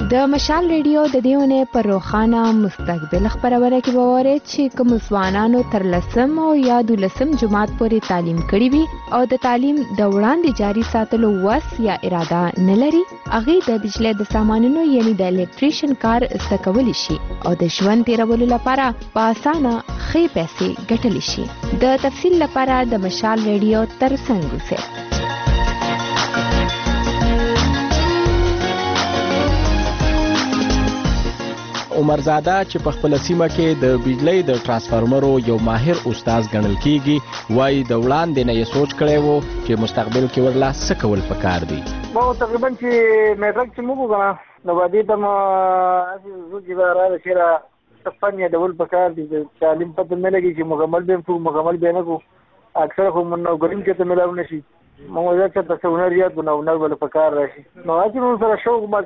د مشال ریډیو د دیونه پر روخانه مستقبل خبرونه کې ووره چې کوم ځوانانو تر لسم او یا د لسم جماعت پورې تعلیم کړي وي او د تعلیم د وړاندې جاری ساتلو وس یا اراده نه لري هغه د بجلی د سامانونو یعنی د الیکټریشن کار استکول شي او د ژوند تیرولو لپاره په اسانه خې پیسې ګټل شي د تفصیل لپاره د مشال ریډیو تر څنګ اوسئ عمرزاده چې په خپل سیمه کې د بجلی د ترانسفارمرو یو ماهر استاد ګڼل کیږي وایي د وړاندې نه یې سوچ کړی وو چې مستقبل کې ورلا څه کول پکار دي ما تقریبا چې میټرک چې موږ غواړو نو باندې ته ما زوجي راځي چې فن یې ډول پکار دي تعلیم پته نه لګي چې مکمل به نه کو اکثر خو نو ګریم کې ته ملاو نشي موږ ځکه تاسو هنر یاد بناو ول پکار راشي نو اته نو سره شوق ما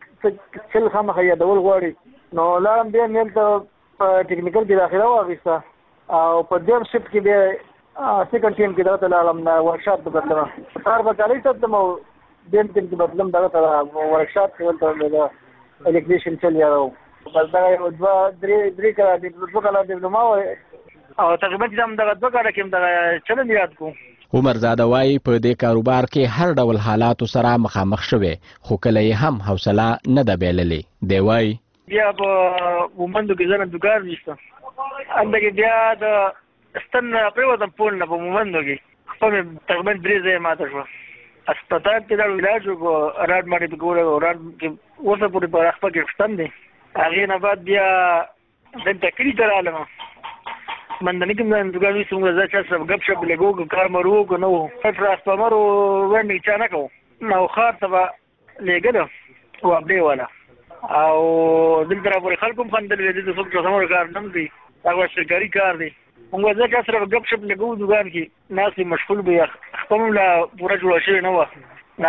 چې خامخا یې ډول غواړي نو لارم بیا مل ته ټیکنیکل کې داخله واغسته او په دیم شفت کې بیا سیکنډ ټیم کې درته لارم نه ورکشاپ ته بدلم کار به کالي ته مو دیم ټیم کې بدلم درته ورکشاپ کې ولته د الیکټریشن چل یاو بس دا یو درې کاله ډیپلوما او تقریبا چې دغه دوه کاله کې دغه چلند یاد کو عمرزاده وایي په دې کاروبار کې هر ډول حالاتو سره مخامخ شوه خو کله یې هم حوصله نه ده بیللې دی وایي بیا په مومندو کې ځنه دکان نشته اندګه بیا د استن پریوتم پول نه په مومندو کې خپل تقریبا درې ځای ماته شو هسپتال کې دا علاج وکړ راډ باندې په ګوره راډ کې اوسه پورې په خپل کې ختم دي هغه نه بعد بیا د تکری تر علامه مندنی کوم د دکان څنګه ځکه چې غب شپ لګو کار مرو کو نو ترانسفارمر ورنې چا نه کو نو خاط تبا لګل او ابډي والا او دلته راپورې خلکو هم خندل دي چې څوک څنګه کار نه دی هغه شرکاري کار دی موږ ځکه سره غب شپ لګو دکان کې ناس مشغول به خپل لا پورا جوړ شي نه و نه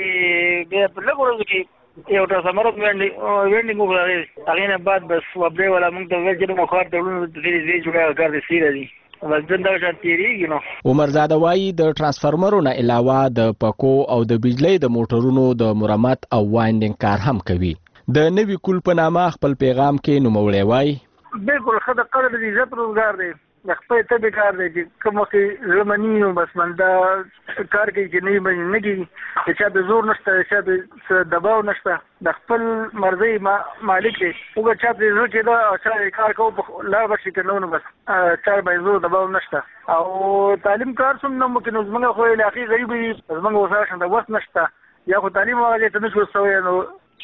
به په لګورو کې یو تاسو مرګ وینډینګ وکړل هغه نه بعد بس وبدي ولا موږ ته وځي نو خاطر ته ورونه د دې جوړه کار دي سیره دي بس دنده شانتيږي نو عمرزاده وایي د ترانسفارمرو نه علاوه د پکو او د بجلی د موټرونو د مرمت او وایندینګ کار هم کوي د نوی کول په نامه خپل پیغام کې نوموړی وایي بالکل خدای قدر دې عزت روزګار دی د خپل ته کار دی چې کوم کې زماني بس مندا کار کوي چې نه کیږي چې د زور نشته چې د دباو نشته د خپل مرزي مالک دی او چې د زور چې دا کار کوو لا بشي کنه بس چار به زور دباو نشته او تعلیم کار سم نو ممکن زمونږ خو علاقې غریبي زمونږ وسره شنه وس نشته یا خو تعلیم واغې ته نشو سوې نو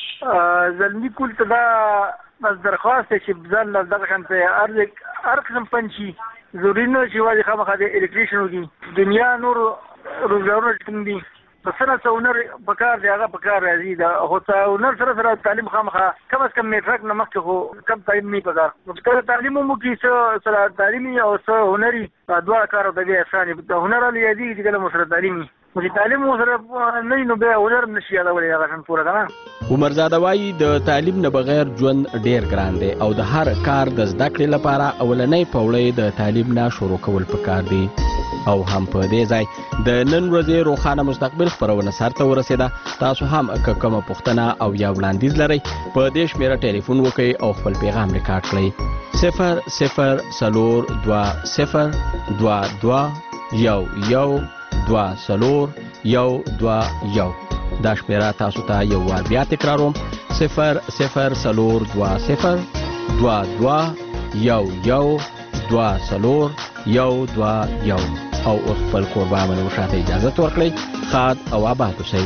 زلمی کول ته دا بس درخواست چې ځل دغه شانته هر قسم پنځي ضروري نه چې واځي خامخا د الیکټریشن وږي دنیا نور روزګارونه کوم دي په سره څونر پکار دی هغه پکار راځي دا هو څونر سره تعلیم خامخا کم از کم میټرک نه مخکې خو کم تعلیم نه پکار نو کله تعلیم مو کې سره تعلیمي او هنري دوه کار د دې اسانه هنر لري چې کله مو سره تعلیمي چې تعلیم سره نه نو به هنر نشي یادولې هغه څنګه پوره کنه عمرزاده وایي د تعلیم نه بغیر ژوند ډیر ګران دی او د هر کار د زده کړې لپاره اولنۍ پوړې د تعلیم نه شروع کول پکار دي او هم په دې ځای د نن ورځې روخانه مستقبل خبرونه سره ورسېده تاسو هم کومه پوښتنه او یا وړاندیز لرئ په دې شمیره ټلیفون وکړئ او خپل پیغام ریکارډ کړئ 00022 دا شمیره تاسو ته یو وار بیا تکراروم 00022 او خپل قربان منو شاته اجازه ورکړئ خاد او آباد اوسئ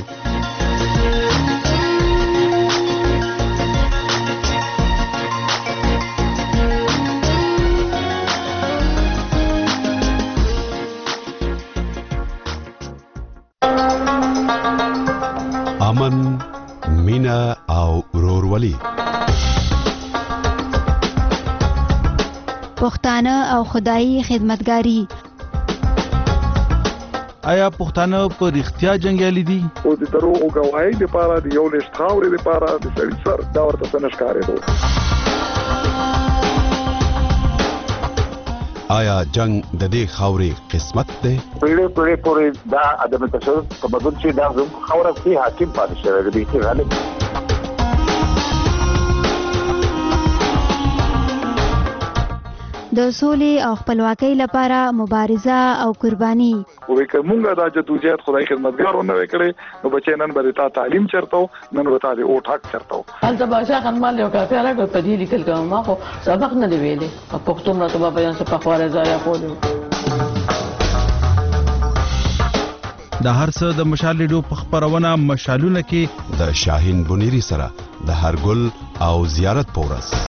امن مینا او ورورولي پښتانه او خدایي خدمتګاری آیا پښتانه په رښتیا جنگیالي دي او د دروغ غواړي د پاره د یو لښت خاورې د پاره د سړي سر دا ورته څنګه ښکارېدو آیا جنگ د دې خاورې قسمت دی پیړې پورې دا ادم تشدد په بدل چې دا خاوره په حاکم پاتې شوی دی غالب د سولې او خپلواکۍ لپاره مبارزه او قرباني. وې کومه دا جدوجہد خدای خدمتګارونه وکړي نو بچي نن به تا تعلیم چرته نن به تا د اوټ حق چرته هلته باشا خنمال یو کافي راغی په دې لیکل کوم ما خو سبق نه دی ویلې په پښتو نه ته بیان څه په خواره ځای کولو. د هر څه د مشال ریډیو په خبرونه مشالونه کې د شاهین بنيري سره د هر ګل او زیارت پورس